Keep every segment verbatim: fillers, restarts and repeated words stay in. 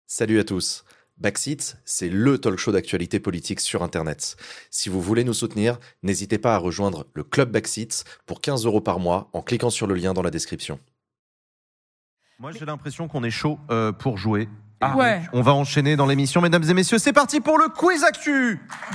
Salut à tous. Backseat, c'est le talk show d'actualité politique sur Internet. Si vous voulez nous soutenir, n'hésitez pas à rejoindre le Club Backseat pour quinze euros par mois en cliquant sur le lien dans la description. Moi, j'ai l'impression qu'on est chaud euh, pour jouer. Ah ouais. On va enchaîner dans l'émission, mesdames et messieurs. C'est parti pour le Quiz Actu.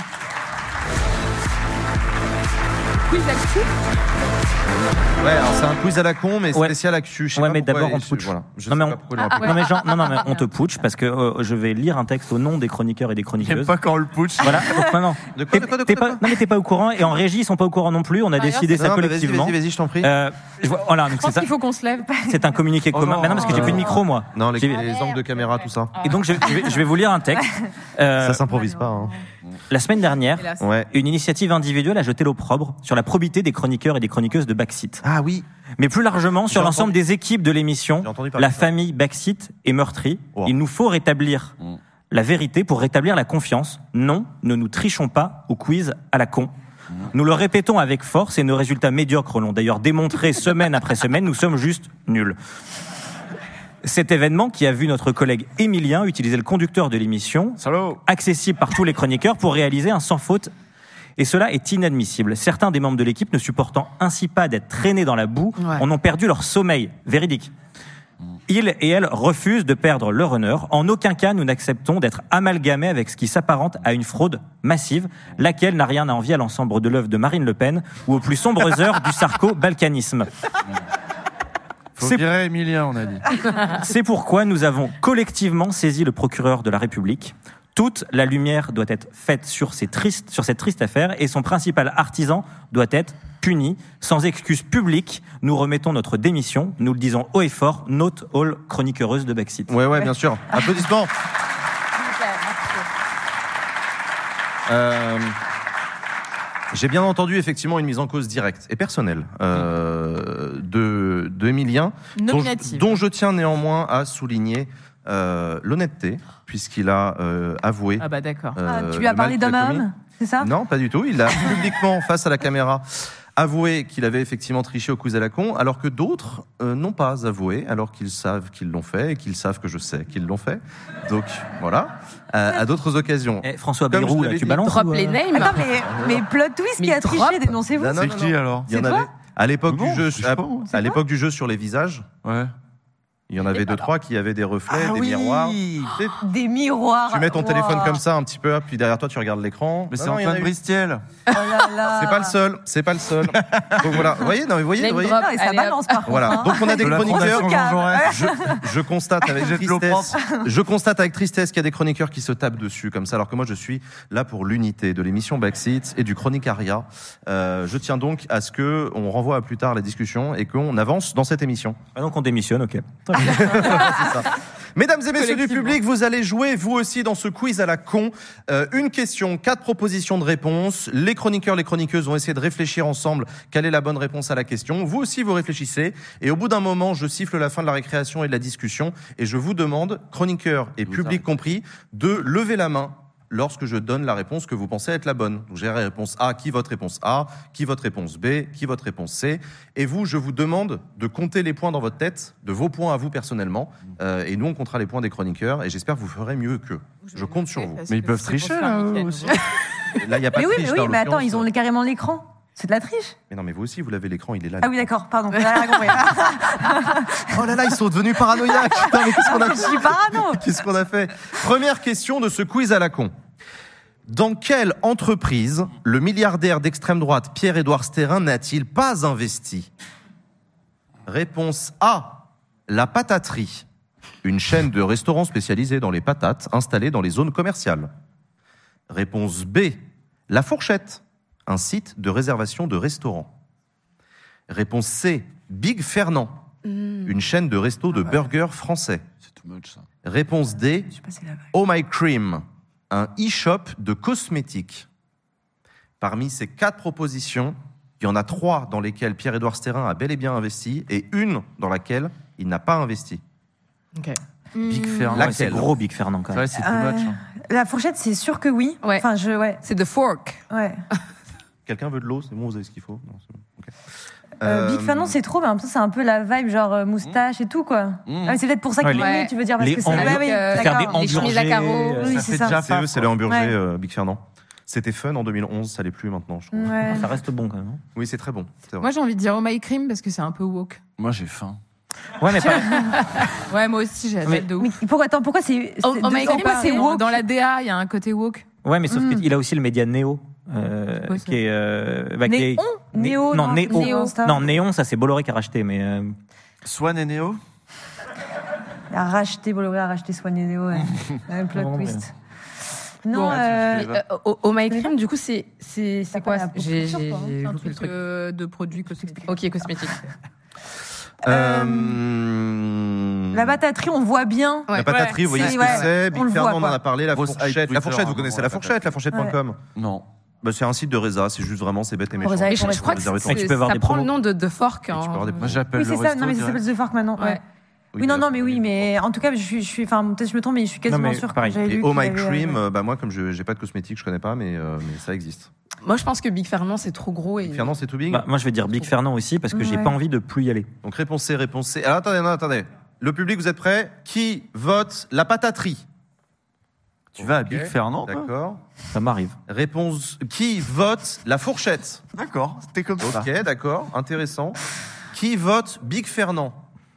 Quiz Actu. Ouais, alors c'est un quiz à la con, mais Ouais. spécial actu. Je sais Ouais, pas mais pourquoi, d'abord, on et te je- putsch. Voilà. Je Non, sais mais pas on- pourquoi ils l'ont Ah, appelé. Non mais, Jean, non, non, mais on te putsch parce que euh, je vais lire un texte au nom des chroniqueurs et des J'aime chroniqueuses. pas quand on le putsch. Voilà, donc non, non. De quoi, T'es- de quoi, de t'es quoi, pas, de quoi non mais t'es pas au courant et en régie ils sont pas au courant non plus. On a Ah, décidé regarde, ça Non, mais vas-y, collectivement. vas-y, vas-y, je t'en prie. Euh, je vois- voilà, donc Je c'est pense ça. qu'il faut qu'on se lève. C'est un communiqué Oh commun. non, Mais non parce que j'ai euh, plus de micro moi. Non, les, J'ai- les angles de caméra, tout ça. Et donc je, je vais, je vais vous lire un texte. Euh, Ça s'improvise pas. Hein. la semaine dernière, Hélas. Ouais. une initiative individuelle a jeté l'opprobre sur la probité des chroniqueurs et des chroniqueuses de Backseat. Ah oui. Mais plus largement sur J'ai l'ensemble entendu- des équipes de l'émission, J'ai entendu parler la de ça. famille Backseat est meurtrie. Oh. Il nous faut rétablir Mm. la vérité pour rétablir la confiance. Non, ne nous trichons pas au quiz à la con. Mm. Nous le répétons avec force et nos résultats médiocres l'ont d'ailleurs démontré semaine après semaine. Nous sommes juste nuls. Cet événement qui a vu notre collègue Émilien utiliser le conducteur de l'émission, Salaud. accessible par tous les chroniqueurs, pour réaliser un sans faute. Et cela est inadmissible. Certains des membres de l'équipe, ne supportant ainsi pas d'être traînés dans la boue, Ouais. en ont perdu leur sommeil. Véridique. Ils et elles refusent de perdre leur honneur. En aucun cas, nous n'acceptons d'être amalgamés avec ce qui s'apparente à une fraude massive, laquelle n'a rien à envier à l'ensemble de l'œuvre de Marine Le Pen ou aux plus sombres heures du sarco-balkanisme. Faut C'est- virer Emilien, on a dit. C'est pourquoi nous avons collectivement saisi le procureur de la République. Toute la lumière doit être faite sur, ces tristes, sur cette triste affaire et son principal artisan doit être puni. Sans excuse publique, nous remettons notre démission. Nous le disons haut et fort, note all chroniqueuse de Backseat. Ouais, ouais, bien sûr. Applaudissements. Euh, J'ai bien entendu effectivement une mise en cause directe et personnelle euh, de, de Émilien, dont, Nominative. dont je tiens néanmoins à souligner euh, l'honnêteté, puisqu'il a euh, avoué. Ah bah d'accord. euh, Ah, tu lui as le parlé mal qu'il a d'homme à commis. homme, c'est ça? Non, pas du tout. Il a publiquement, face à la caméra, avoué qu'il avait effectivement triché au quiz à la con, alors que d'autres euh, n'ont pas avoué, alors qu'ils savent qu'ils l'ont fait et qu'ils savent que je sais qu'ils l'ont fait. Donc voilà, à, à d'autres occasions. Eh, François Comme je Bayrou, là, l'avais tu dit. balances Drop ou, euh, les names. Attends, mais, mais plot twist Mais qui a drop. triché, dénoncez-vous. Non, non, C'est non, qui non. alors? Il y en C'est avait toi à l'époque Bon, du jeu, je sais à, pas, à l'époque du jeu sur les visages. Ouais. Il y en avait deux, trois qui avaient des reflets, Ah des oui. miroirs. Tu sais, Des miroirs. Tu mets ton Wow. téléphone comme ça un petit peu, puis derrière toi tu regardes l'écran. Mais Non, c'est non, il y en a Antoine eu. Bristiel. Oh là là. C'est pas le seul, c'est pas le seul. Donc voilà, vous voyez, non, mais vous voyez, Name vous voyez. drop. Non, et ça Allez, hop. balance par contre. Voilà. hein. Donc on a des De la chroniqueurs. Fondation Jean Jaurès. Je, je constate avec Jette l'eau tristesse, je constate avec tristesse qu'il y a des chroniqueurs qui se tapent dessus comme ça, alors que moi je suis là pour l'unité de l'émission Backseat et du chroniquariat. Euh, je tiens donc à ce que on renvoie à plus tard la discussion et qu'on avance dans cette émission. Ah, donc on démissionne, ok. C'est ça. Mesdames et messieurs du Collectivement. public, vous allez jouer vous aussi dans ce quiz à la con. Euh, une question, quatre propositions de réponse. Les chroniqueurs, les chroniqueuses vont essayer de réfléchir ensemble quelle est la bonne réponse à la question. Vous aussi, vous réfléchissez. Et au bout d'un moment, je siffle la fin de la récréation et de la discussion. Et je vous demande, chroniqueurs et Vous public arrêtez. compris, de lever la main lorsque je donne la réponse que vous pensez être la bonne. Donc j'ai la réponse A, qui votre réponse A, qui votre réponse B, qui votre réponse C. Et vous, je vous demande de compter les points dans votre tête, de vos points à vous personnellement. Euh, et nous, on comptera les points des chroniqueurs. Et j'espère que vous ferez mieux qu'eux. Je compte sur vous. Parce Mais ils que peuvent c'est tricher, pour faire là, niquer à eux aussi. nouveau. Là, il n'y a pas Mais de oui, triche. mais, là, oui, en mais attends, l'occurrence. ils ont carrément l'écran. C'est de la triche. Mais non, mais vous aussi, vous l'avez l'écran, il est là. Ah oui, d'accord, pardon. J'ai rien compris. Oh là là, ils sont devenus paranoïaques. Putain, mais qu'est-ce qu'on a Je suis parano. Qu'est-ce qu'on a fait? Première question de ce quiz à la con. Dans quelle entreprise le milliardaire d'extrême droite Pierre-Édouard Stérin n'a-t-il pas investi? Réponse A. La Pataterie, une chaîne de restaurants spécialisés dans les patates installée dans les zones commerciales. Réponse B. La Fourchette, un site de réservation de restaurants. Réponse C. Big Fernand, une chaîne de restos de burgers français. C'est too much, ça. Réponse D. Je sais pas, c'est la vague. Oh My Cream, un e-shop de cosmétiques. Parmi ces quatre propositions, il y en a trois dans lesquelles Pierre-Édouard Stérin a bel et bien investi et une dans laquelle il n'a pas investi. Ok. Big Hmm. Fernand. Ouais, c'est Laquelle gros Big Fernand quand C'est même. vrai, c'est too Euh, much. hein. La fourchette, c'est sûr que oui. Ouais. Enfin, je, ouais, C'est The Fork. ouais. Quelqu'un veut de l'eau? C'est bon, vous avez ce qu'il faut? Non, c'est bon. Ok. Euh, Euh, Big Fernand, c'est trop, mais en même temps, c'est un peu la vibe, genre euh, moustache et tout, quoi. Mmh. Ah, mais c'est peut-être pour ça Ouais, qu'il les- est mis, tu veux dire, parce les que c'est. hamburgers, Ouais, oui, euh, faire des d'accord. les chemises à hamburgers, carreaux. euh, Oui, Ça c'est fait ça. déjà C'est eux, faim, c'est les quoi. hamburgers Ouais. euh, Big Fernand. C'était fun en deux mille onze, ça l'est plus maintenant, je trouve. Ouais. Ça reste bon quand même. hein. Oui, c'est très bon. c'est vrai. Moi, j'ai envie de dire Oh My Cream parce que c'est un peu woke. Moi, j'ai faim. Ouais, mais pas. Ouais, moi aussi, j'ai Mais- hâte de ouf. Mais pourquoi, attends, pourquoi c'est. Oh, c'est- Oh My de- Cream, pourquoi c'est c'est woke dans la D A, il y a un côté woke. Ouais, mais sauf Mm. qu'il a aussi le média Néo. Euh, C'est quoi, ça qui est, euh, bah, qui est- Néon Né- Néo non, Néo. Néo, ça. Non, Néon, ça c'est Bolloré qui a racheté, mais euh, Swan et Néo. Il a racheté, Bolloré a racheté Swan et Néo, ouais. Un plot Non, twist. Non, Bon, euh, tu Mais, euh, Oh Oh My connais Cream, du coup, c'est c'est c'est T'as quoi pas la J'ai proportion, j'ai- toi, hein. j'ai C'est un loupé le truc truc euh, de produits cosmétiques. Ok, cosmétiques. Euh, la bataterie, on voit bien. La Ouais. pataterie, vous voyez C'est- ce que ouais, c'est. on Big le Fernand, voit, on en a quoi. parlé. La Grosse hype fourchette, la Twitter, fourchette, vous hein, connaissez ouais, la fourchette, la fourchette point com. Non. Bah, c'est un site de Reza, c'est juste vraiment, c'est bête et méchant. Reza, Mais je, je crois que Réservé c'est- ton- tu peux avoir ça des prend le promos. nom de, de Fork. tu peux hein. avoir des Moi, j'appelle Oui, le c'est ça. resto. Non, mais ça direct. s'appelle The Fork maintenant. Ouais. Ouais. Oui, Oui, non, mais non, là, mais oui, mais en tout cas, je suis, je suis, enfin, peut-être je me trompe, mais je suis quasiment mais sûre que pareil. j'avais Et lu Oh qu'il My avait, Cream, euh, euh, bah moi, comme je j'ai pas de cosmétiques, je connais pas, mais, euh, mais ça existe. Moi, je pense que Big Fernand, c'est trop gros. Et... Fernand, c'est tout big. bah, moi je vais dire Big Fernand aussi parce que j'ai Ouais. pas envie de plus y aller. Donc réponse C, réponse C. Alors attendez, non, attendez. Le public, vous êtes prêts? Qui vote la pataterie? Tu vas à Ok. Big Fernand, toi D'accord. Ça m'arrive. Réponse. Qui vote la fourchette? D'accord, c'était comme ça. Ok, d'accord, intéressant. Qui vote Big Fernand?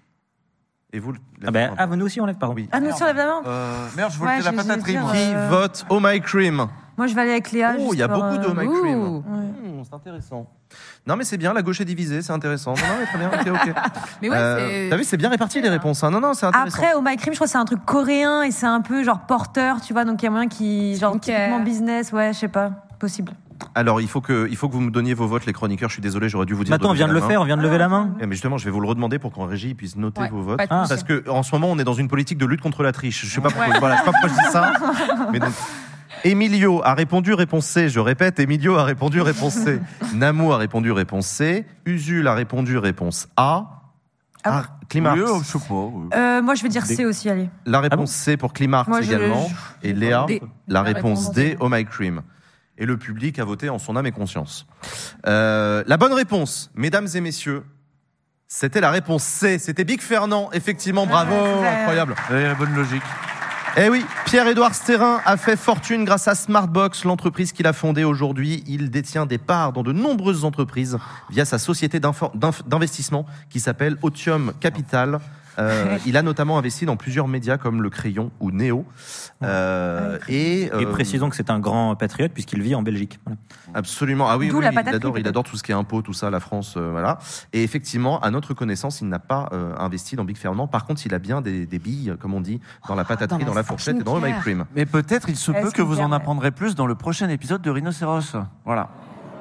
Et vous le- Ah ben, ah, nous aussi on lève, pardon. Oui. Ah, nous, sur la main. Euh, merde, je Ouais, voulais la je- je vais pataterie, dire, moi. Qui Euh, vote Oh My Cream? Moi, je vais aller avec Léa. Oh, juste il y a pour, beaucoup de euh, Oh My Cream. Ouh. ouais. Hmm, c'est intéressant. Non, mais c'est bien, la gauche est divisée, c'est intéressant. Non, non, mais très bien, ok, ok. Mais ouais, Euh, c'est. T'as vu, c'est bien réparti les réponses. Hein. Non, non, c'est intéressant. Après, Oh My Cream, je crois que c'est un truc coréen et c'est un peu genre porteur, tu vois, donc il y a moyen qui. Genre, Skincare. typiquement business, ouais, je sais pas. Possible. Alors, il faut, que, il faut que vous me donniez vos votes, les chroniqueurs. Je suis désolé, j'aurais dû vous dire. Mais attends, on vient de le lever la main. faire, on vient de lever la main. Eh, mais justement, je vais vous le redemander pour qu'en régie, ils puissent noter Ouais, vos votes. pas de Ah. souci. Parce que en ce moment, on est dans une politique de lutte contre la triche. Je sais pas pourquoi, voilà, je sais pas pourquoi je dis ça. Mais donc, Emilio a répondu réponse C. Je répète, Emilio a répondu réponse C. Namo a répondu réponse C. Usul a répondu réponse A. Ah. Ah, Climarx. Oui, euh, je sais pas. oui. Euh, moi, je vais dire Des- C aussi, allez. La réponse Ah bon C pour Climarx Moi, je- également. Et Léa, D. la La réponse réponse D, D. Oh My Cream. Et le public a voté en son âme et conscience. Euh, la bonne réponse, mesdames et messieurs, c'était la réponse C. C'était Big Fernand, effectivement, bravo, Ouais. incroyable. Ouais, la bonne logique. Eh oui, Pierre-Édouard Stérin a fait fortune grâce à Smartbox, l'entreprise qu'il a fondée aujourd'hui. Il détient des parts dans de nombreuses entreprises via sa société d'info- d'inf- d'investissement qui s'appelle Otium Capital. Euh, il a notamment investi dans plusieurs médias comme Le Crayon ou Néo. Euh, et, Et euh, précisons que c'est un grand patriote puisqu'il vit en Belgique. Voilà. Absolument. Ah oui, D'où oui, la oui, il pataterie, adore, il peut-être. adore tout ce qui est impôts, tout ça, la France, euh, voilà. Et effectivement, à notre connaissance, il n'a pas euh, investi dans Big Fernand. Par contre, il a bien des, des billes, comme on dit, dans la pataterie, dans dans, la la fourchette et dans le My skincare. Cream. Mais peut-être il se Est-ce peut que qu'il vous en permet apprendrez plus dans le prochain épisode de Rhinocéros. Voilà.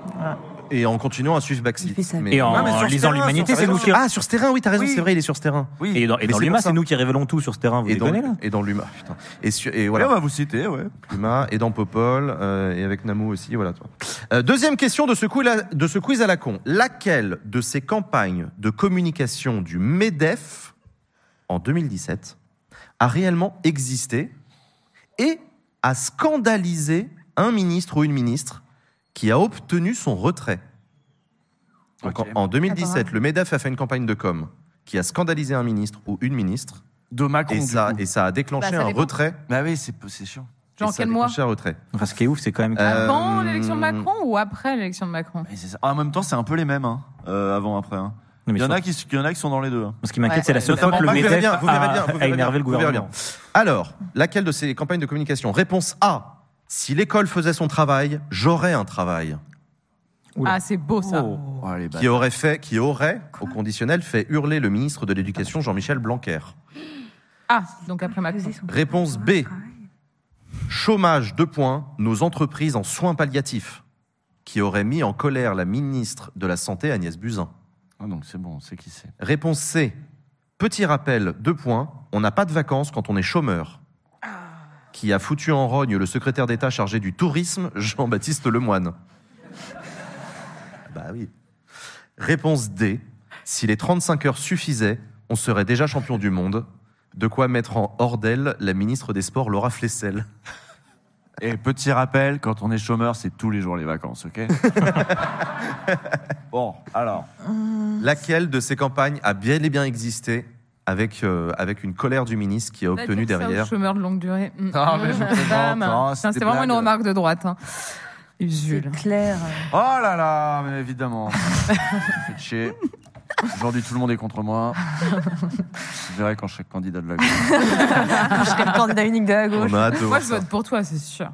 Et en continuant à suivre Baxi. Il fait ça. Mais- Et en Non, mais sur ce lisant terrain, l'humanité, sur c'est ce nous qui. Ah, sur ce terrain, oui, t'as raison, Oui. c'est vrai, il est sur ce terrain. Oui. Et dans, et Mais dans c'est l'U M A, pour ça. c'est nous qui révélons tout sur ce terrain, vous Et dans, déconnez là et dans l'U M A, putain. Et, sur- et Ouais, voilà, on va vous citer, ouais. l'U M A, et dans Popol, euh, et avec Namo aussi, voilà. Toi. Euh, deuxième question de ce, quiz à, de ce quiz à la con. Laquelle de ces campagnes de communication du MEDEF, en deux mille dix-sept, a réellement existé et a scandalisé un ministre ou une ministre qui a obtenu son retrait? Donc, Ok. en, en deux mille dix-sept, Attends. le MEDEF a fait une campagne de com qui a scandalisé un ministre ou une ministre, De Macron. et du ça, coup. et ça a déclenché Bah, ça un dépend. retrait. Bah oui, c'est c'est chiant. Genre et ça a quel mois déclenché un retrait. Enfin, ce qui est ouf, c'est quand même. Euh, Avant l'élection de Macron ou après l'élection de Macron Mais c'est ça. En même temps, c'est un peu les mêmes, hein, euh, avant après. Hein. Non, mais Il y en a sur- qui, il y en a qui sont dans les deux. hein. Ce qui m'inquiète, Ouais, c'est la ouais, seule fois que le notamment Vous verrez MEDEF bien, vous verrez a, bien, vous a verrez bien, énervé le vous verrez gouvernement. bien. Alors, laquelle de ces campagnes de communication? Réponse A. Si l'école faisait son travail, j'aurais un travail. Oula. Ah, c'est beau ça. Oh. Oh, allez, bah. Qui aurait fait, qui aurait, au conditionnel, fait hurler le ministre de l'Éducation, Jean-Michel Blanquer. Ah, donc après Macron. Réponse B. Chômage, deux points, nos entreprises en soins palliatifs. Qui aurait mis en colère la ministre de la Santé, Agnès Buzyn. Ah, donc c'est bon, on sait qui c'est. Réponse C. Petit rappel, deux points, on n'a pas de vacances quand on est chômeur. Qui a foutu en rogne le secrétaire d'État chargé du tourisme, Jean-Baptiste Lemoyne. Bah oui. Réponse D. Si les trente-cinq heures suffisaient, on serait déjà champion du monde. De quoi mettre en hors d'elle la ministre des Sports, Laura Flessel. Et petit rappel, quand on est chômeur, c'est tous les jours les vacances, ok? Bon, alors. Laquelle de ces campagnes a bien et bien existé avec, euh, avec une colère du ministre qui a obtenu derrière Chômeur de longue durée. Mm. Non, mais je plaisante, Bam. hein, Putain, c'est C'était des vraiment une blagues. remarque de droite. Hein. Usul. C'est clair. Oh là là, mais évidemment. Faites chier. Aujourd'hui, tout le monde est contre moi. Je verrai quand je serai candidat de la gauche. Je serais le candidat unique de la gauche. On a hâte de Moi, voir je ça. vote pour toi, c'est sûr.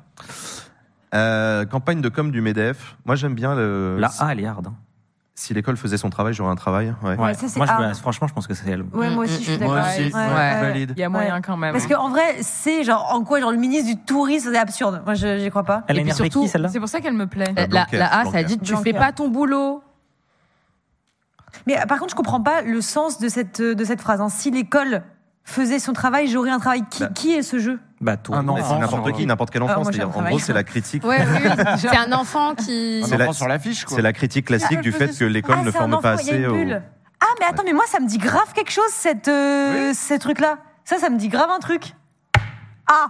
Euh, campagne de com du MEDEF. Moi, j'aime bien le. La A, elle est hard. hein. Si l'école faisait son travail, j'aurais un travail. Ouais. Ouais, ça, c'est Moi, je, hard. franchement, je pense que c'est elle. Ouais, moi aussi, je suis Moi d'accord. aussi, Ouais, ouais, ouais. valide. Il y a moyen Ouais. quand même. Parce qu'en vrai, c'est genre en quoi genre le ministre du tourisme, c'est absurde. Moi, je j'y crois pas. Elle a Et puis énervé surtout, qui, celle-là? C'est pour ça qu'elle me plaît. La, Blanquer, la A, Blanquer. ça dit tu Blanquer. fais pas ton boulot. Mais euh, par contre, je comprends pas le sens de cette de cette phrase. hein. Si l'école faisait son travail, j'aurais un travail. Qui, Bah. qui est ce jeu? Bah, toi. Un Mais enfant. c'est n'importe qui, n'importe quel enfant. Ah, moi, j'ai c'est-à-dire, un en gros, travail. c'est la critique. Ouais, oui, oui. C'est un enfant qui. Un C'est enfant la- sur l'affiche, quoi. C'est la critique classique du fait que l'école Ah, ne c'est un forme enfant, pas il y a assez. une au- bulle. Ah, mais attends, mais moi, ça me dit grave quelque chose, cette, euh, Oui. ces trucs-là. Ça, ça me dit grave un truc. Ah,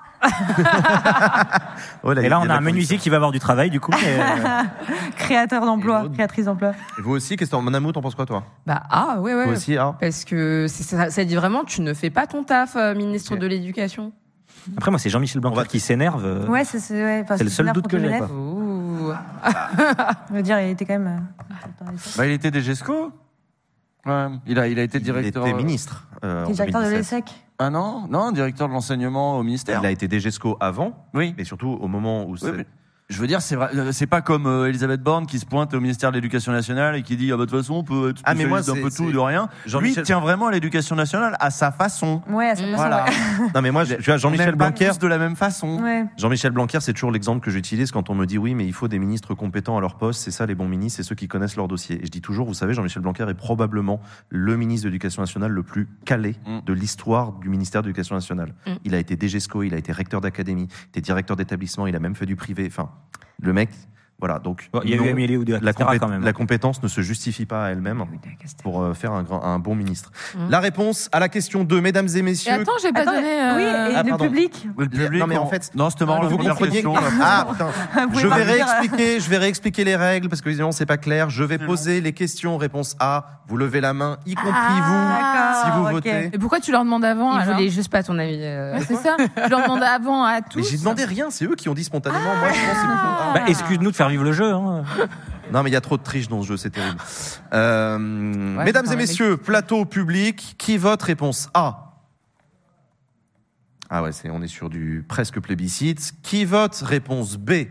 Oh, là, il Et y là, on de a la un menuisier qui va avoir du travail, du coup. mais, euh, créateur d'emploi, Et l'autre créatrice d'emploi. Et vous aussi, qu'est-ce que t'en- Mon amour, t'en penses quoi, toi? Bah, ah, ouais, ouais. Toi aussi, ah. Parce que c'est- ça, ça dit vraiment, tu ne fais pas ton taf, euh, ministre Ok. de l'Éducation. Après, moi, c'est Jean-Michel Blanquer On va- qui s'énerve. euh, Ouais, c'est c'est- ouais, enfin, C'est le seul s'énerve doute contre que le j'ai, MEDEF. quoi. Ouh. Je veux dire, il était quand même. euh, Bah, il était D G E S C O. Ouais, il a, il a été directeur. Il était ministre. euh, en Il est directeur de deux mille dix-sept. l'ESSEC. Ah non, non, directeur de l'enseignement au ministère. Il a été D G E S C O avant, Oui. mais surtout au moment où c'est. Oui, mais je veux dire, c'est vrai, euh, c'est pas comme euh, Elisabeth Borne qui se pointe au ministère de l'Éducation nationale et qui dit ah bah de toute façon on peut être Ah, mais moi, spécialiste d'un peu c'est- tout c'est- de rien. Lui Jean-Michel- il tient vraiment à l'Éducation nationale à sa façon. Ouais, à sa façon, Voilà. ouais. Non, mais moi, je- tu vois, On Jean-Michel n'aime pas Blanquer. tous de la même façon. Ouais. Jean-Michel Blanquer, c'est toujours l'exemple que j'utilise quand on me dit oui, mais il faut des ministres compétents à leur poste. C'est ça, les bons ministres, c'est ceux qui connaissent leur dossier. Et je dis toujours, vous savez, Jean-Michel Blanquer est probablement le ministre de l'Éducation nationale le plus calé Mm. de l'histoire du ministère de l'Éducation nationale. Mm. Il a été D G E S C O, il a été recteur d'académie, il était directeur d'établissement, il a même fait du privé. Enfin, le mec, voilà. Donc, Bon, il y a non, eu Amélie Oudéa la, Castéra, compé- quand même. la compétence ne se justifie pas à elle-même pour euh, faire un, grand- un bon ministre. Mm. La réponse à la question deux, mesdames et Et messieurs. attends, j'ai pas Attends, donné. euh, Oui, et Ah, le pardon. public. Le public, Non, mais en on- fait- non, c'était marrant la vous première compreniez question. que- Ah, putain. Vous pouvez Je pas vais me dire, euh, réexpliquer, je vais réexpliquer les règles parce que évidemment c'est pas clair. Je vais poser les questions. Réponse A, vous levez la main, y compris d'accord, vous, si vous ok. votez. Et pourquoi tu leur demandes avant Il alors voulait juste pas ton avis. euh. Ouais, c'est ça. Je leur demande avant à tous. Mais j'ai demandé rien, c'est eux qui ont dit spontanément. Moi, je pense que c'est plutôt A. Bah, excuse-nous de faire vivre le jeu. Hein. Non, mais il y a trop de triche dans ce jeu, c'est terrible. Euh, mesdames putain, et mais- messieurs, plateau public, qui vote? Réponse A. Ah ouais, c'est, on est sur du presque plébiscite. Qui vote? Réponse B.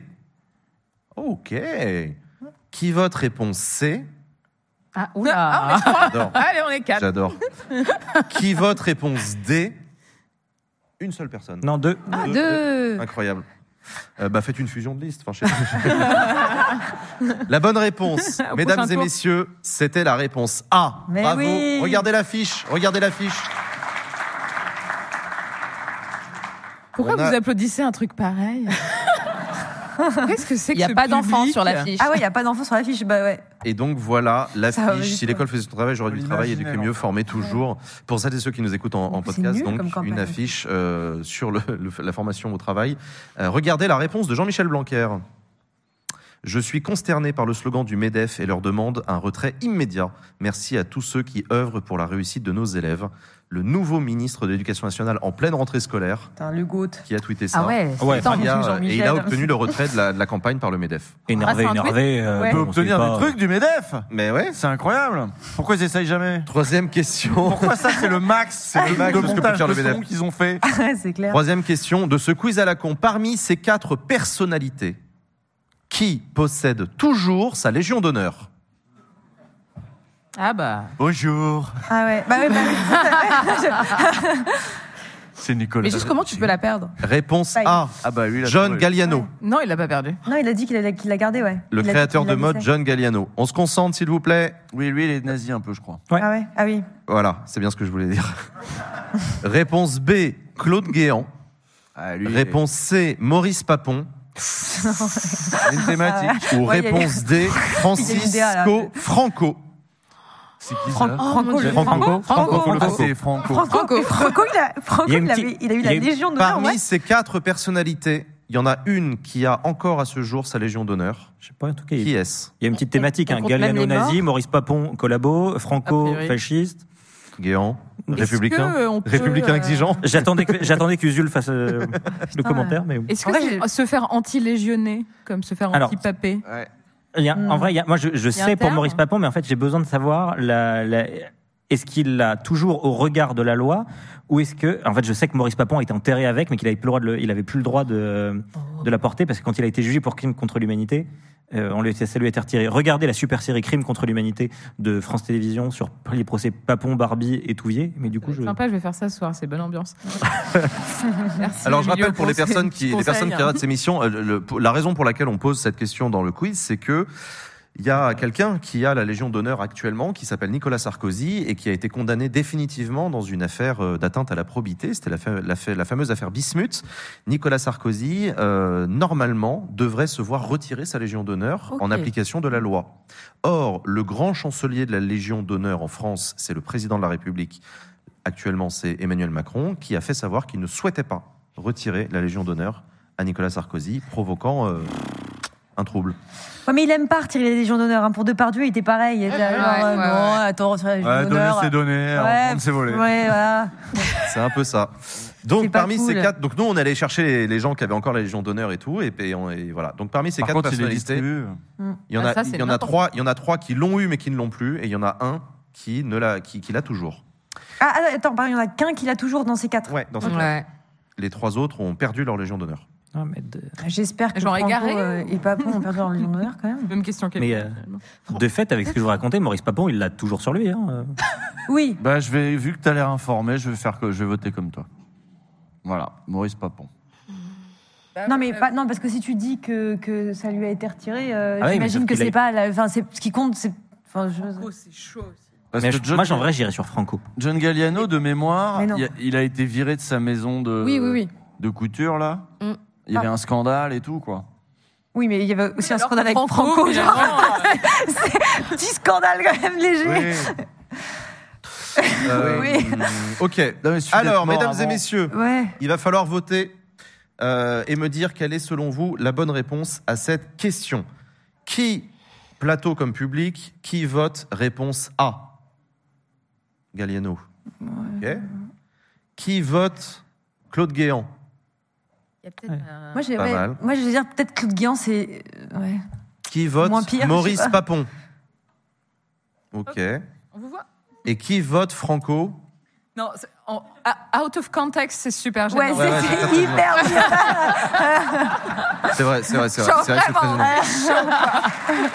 Ok. Qui vote? Réponse C. Ah, Ah, oula. on est trois. J'adore. Allez, on est quatre. J'adore. Qui vote? Réponse D. Une seule personne. Non, deux. Ah, Deux, deux. Incroyable. Euh, bah, faites une fusion de liste. Enfin, je sais pas. La bonne réponse, Au mesdames prochain et tour. messieurs, c'était la réponse A. Mais Bravo. oui. Regardez l'affiche. Regardez l'affiche. Pourquoi On a- vous applaudissez un truc pareil Qu'est-ce que c'est Il que n'y a ce pas d'enfant public sur l'affiche. Ah ouais, il n'y a pas d'enfant sur l'affiche. Bah ouais. Et donc voilà Ça va l'affiche. vite, Si quoi. l'école faisait son travail, j'aurais On du travail et du l'imaginait, mieux formé toujours. Pour celles et ceux qui nous écoutent en, en C'est podcast, nul donc comme campagne. une affiche euh, sur le, le- la formation au travail. Euh, regardez la réponse de Jean-Michel Blanquer. Je suis consterné par le slogan du MEDEF et leur demande un retrait immédiat. Merci à tous ceux qui œuvrent pour la réussite de nos élèves. Le nouveau ministre de l'Éducation nationale en pleine rentrée scolaire Putain, le goût. qui a tweeté ça. Ah ouais. Ouais, c'est temps. Il y a- Jean-Michel. et il a obtenu le retrait de la, de la campagne par le MEDEF. Énervé, Ah, c'est un énervé. euh, Ouais. On peut bon, obtenir c'est des pas- trucs du MEDEF. Mais ouais. C'est incroyable. Pourquoi ils essayent jamais? Troisième question. Pourquoi ça c'est le max? C'est le max de de ce que peut montage faire le de MEDEF. son qu'ils ont fait. Ouais, c'est clair. Troisième question de ce quiz à la con. Parmi ces quatre personnalités, qui possède toujours sa Légion d'honneur? Ah bah. Bonjour. Ah ouais. Bah ouais, bah ouais. C'est Nicolas. Mais juste comment tu peux la perdre? Réponse Bye. A. Ah bah lui, il a John trouvé. Galliano, Non, il l'a pas perdu. Non, il a dit qu'il l'a qu'il l'a gardé, ouais. le Il a dit créateur qu'il de l'a mode laissé. John Galliano. On se concentre, s'il vous plaît. Oui, lui, il est nazi un peu, je crois. Ah ouais. Ah oui. Voilà, c'est bien ce que je voulais dire. Réponse B. Claude Guéant. Ah, lui, Réponse C. Maurice Papon. il est une thématique. Ou Ouais, il y a- réponse D. il y a une idée, là. Francisco Franco. C'est qui Fran- ça? Franco, le- Franco. Franco. Franco, Franco. c'est Franco. Franco, Franco, il a, Franco, Il y a une il, avait- petite- il a eu il y la a une- Légion d'honneur, Parmi ouais. ces quatre personnalités, il y en a une qui a encore à ce jour sa Légion d'honneur. Je sais pas, en tout cas, il Qui y a est-ce? il y a une petite thématique. On Hein. compte même Galliano les morts. nazi, Maurice Papon collabo, Franco A priori. fasciste. Guéant, Est-ce républicain, que on peut, républicain euh, exigeant. J'attendais que, j'attendais qu'Usul fasse euh, le commentaire, mais Est-ce En que vrai, c'est se faire anti-légionner, comme se faire Alors, anti-paper? Ouais. il y a- Hmm. en vrai, il y a- moi je, je y a sais un pour terme. Maurice Papon, mais en fait j'ai besoin de savoir la, la- est-ce qu'il l'a toujours au regard de la loi ou est-ce que, en fait, je sais que Maurice Papon a été enterré avec, mais qu'il avait plus le droit de, le- il avait plus le droit de, de la porter parce que quand il a été jugé pour crime contre l'humanité, euh, on lui, ça lui a été retiré. Regardez la super série Crime contre l'humanité de France Télévisions sur les procès Papon, Barbie et Touvier. Mais du coup, je... Sympa, je vais faire ça ce soir, c'est bonne ambiance. Merci, Alors je Emilio, rappelle pour les ces personnes qui, petits les personnes qui conseils. regardent ces émissions, euh, le- pour- la raison pour laquelle on pose cette question dans le quiz, c'est que il y a quelqu'un qui a la Légion d'honneur actuellement, qui s'appelle Nicolas Sarkozy et qui a été condamné définitivement dans une affaire euh, d'atteinte à la probité. C'était la, fa- la, fa- la fameuse affaire Bismuth. Nicolas Sarkozy, euh, normalement, devrait se voir retirer sa Légion d'honneur Ok. en application de la loi. Or, le grand chancelier de la Légion d'honneur en France, c'est le président de la République. Actuellement, c'est Emmanuel Macron, qui a fait savoir qu'il ne souhaitait pas retirer la Légion d'honneur à Nicolas Sarkozy, provoquant euh, un trouble. Ouais, mais il aime pas retirer les Légions d'honneur. Hein. Pour Depardieu, il était pareil. Il était Ouais, genre, ouais, euh, ouais, non, ouais. attends, retirer les Légions Ouais, donner d'honneur. c'est donner, Ouais, prendre c'est voler. Ouais, voilà. C'est un peu ça. Donc C'est pas parmi ces cool. quatre, donc nous on allait chercher les, les gens qui avaient encore la Légion d'honneur et tout, et, et, on- et voilà. Donc parmi ces Par quatre contre, il les personnalités, distribue. il y en Ah, a, ça, c'est il y en a n'importe trois, il y en a trois qui l'ont eu mais qui ne l'ont plus, et il y en a un qui ne l'a, qui, qui l'a toujours. Ah, ah, attends, pardon, il y en a qu'un qui l'a toujours dans ces quatre. Ouais. Dans ces quatre. Ouais. Les trois autres ont perdu leur Légion d'honneur. Ah, mais de, J'espère que Genre Franco égaré, euh, et Papon ont perdu leur Légion d'honneur quand même. Même question qu'elle Mais, euh, de fait, avec ce que je vous racontais, Maurice Papon, il l'a toujours sur lui. Hein. euh. Oui. Bah, je vais, vu que t'as l'air informé, je vais faire que, je vais voter comme toi. Voilà, Maurice Papon. Non, mais pas, non, parce que si tu dis que, que ça lui a été retiré, euh, Ah oui, mais j'imagine sauf que qu'il a c'est eu- pas. La, enfin, c'est, ce qui compte, c'est. Enfin, je... c'est chaud aussi. Parce Mais que je- John, moi, en vrai, j'irais sur Franco. John Galliano, de mémoire, Mais non. il a, il a été viré de sa maison de, Oui, oui, oui. de couture, là. Mm. Il y avait Ah. un scandale et tout, quoi. Oui, mais il y avait aussi un Alors scandale que avec Franco, genre. finalement, c'est petit scandale quand même léger. Euh, Oui. Ok. Non, mais il suffit Alors, d'être mort mesdames et avant. messieurs, Ouais. il va falloir voter euh, et me dire quelle est selon vous la bonne réponse à cette question. Qui, plateau comme public, qui vote réponse A? Galliano. Ok. Qui vote Claude Guéant? Il y a peut-être Ouais. un- Moi, j'ai, Pas ouais, mal. moi, je veux dire, peut-être Claude Guéant, c'est. euh, Ouais. Qui vote Moins pire, je Maurice sais pas. Papon? Ok. On vous voit. Et qui vote Franco? Non, c'est- en- ah, out of context, c'est super gênant. Ouais, c'est, ouais, c'est c'est très, très hyper bien. C'est vrai, c'est vrai, c'est vrai. Genre C'est vrai que c'est très vraiment. gênant.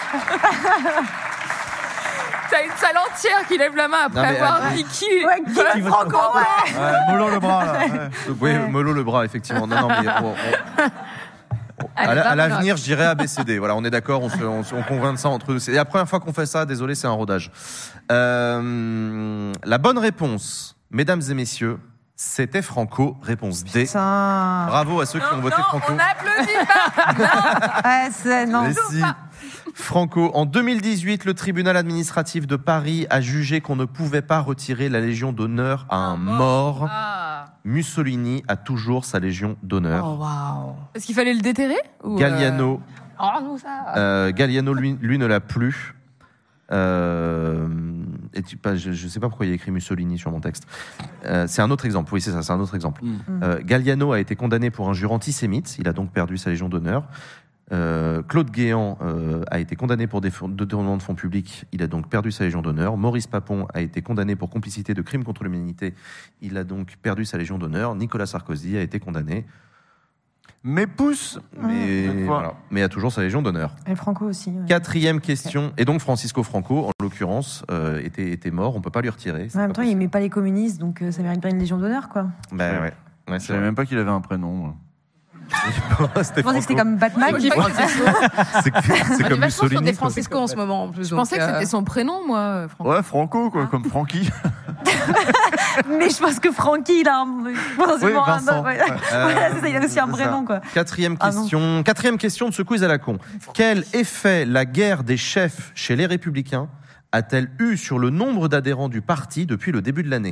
T'as une salle entière qui lève la main après Non, mais, avoir euh, dit qui. Ouais, qui Voilà. vote Franco, ouais. Ouais, mollo le bras, là. ouais. Oui, Ouais. mollo le bras, effectivement. Non, non, mais on- on- Allez, à la- va, à voilà. l'avenir, je dirais A B C D. Voilà, on est d'accord, on, se- on, se- on convainc de ça entre nous. C'est la première fois qu'on fait ça, désolé, c'est un rodage. Euh, la bonne réponse, mesdames et messieurs, c'était Franco, réponse D. Putain. Bravo à ceux qui ont Non, voté non, Franco. on applaudit pas. Ouais, c'est. Non. Mais si. Franco, en deux mille dix-huit, le tribunal administratif de Paris a jugé qu'on ne pouvait pas retirer la Légion d'honneur à un mort. Ah. Mussolini a toujours sa Légion d'honneur. Oh, waouh. Est-ce qu'il fallait le déterrer ou, euh, Galliano, Oh, non, ça. euh, Galliano lui, lui ne l'a plus. Euh, et tu, pas, je ne sais pas pourquoi il y a écrit Mussolini sur mon texte. Euh, c'est un autre exemple. Oui, c'est ça, c'est un autre exemple. Mm. Euh, Galliano a été condamné pour injure antisémite. Il a donc perdu sa Légion d'honneur. Euh, Claude Guéant euh, a été condamné pour détour- détournement de fonds publics. Il a donc perdu sa Légion d'honneur. Maurice Papon a été condamné pour complicité de crimes contre l'humanité. Il a donc perdu sa Légion d'honneur. Nicolas Sarkozy a été condamné, Mes pouces. mais, Cette fois. voilà, mais a toujours sa Légion d'honneur. Et Franco aussi. Ouais. Quatrième question. Et donc Francisco Franco, en l'occurrence, euh, était, était mort. On peut pas lui retirer. c'est En même pas temps, il met pas les communistes, donc euh, ça mérite bien une Légion d'honneur, quoi. possible. Bah, ouais. Ouais, Je c'est savais vrai. même pas qu'il avait un prénom. moi. C'était Je pensais que c'était Franco. comme Batman. Je pensais- C'est c'est On est comme vachement sur Mussolini. des quoi. Francisco en ce moment, en plus. Je donc, pensais que euh, c'était son prénom, moi, Franco. Ouais, Franco, quoi, comme Francky. Mais je pense que Francky, il a un. potentiellement un Vincent. nom, ouais. Ouais. Voilà, c'est ça, il a aussi un c'est prénom, quoi. Quatrième Ah non. question. Quatrième question de ce quiz à la con. Quel effet la guerre des chefs chez les Républicains a-t-elle eu sur le nombre d'adhérents du parti depuis le début de l'année?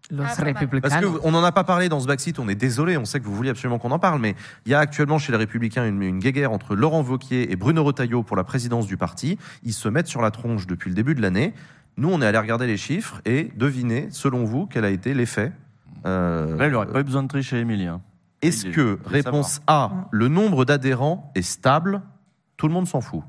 Los Ah, pas mal. Parce Republicanos. qu'on n'en a pas parlé dans ce backseat, on est désolé, on sait que vous vouliez absolument qu'on en parle, mais il y a actuellement chez les Républicains une, une guéguerre entre Laurent Wauquiez et Bruno Retailleau pour la présidence du parti. Ils se mettent sur la tronche depuis le début de l'année. Nous, on est allé regarder les chiffres et devinez, selon vous, quel a été l'effet. Euh, Là, il aurait pas eu besoin de tricher, Émilie. hein. Est-ce Il est- que, il est réponse A, le nombre d'adhérents est stable? Tout le monde s'en fout.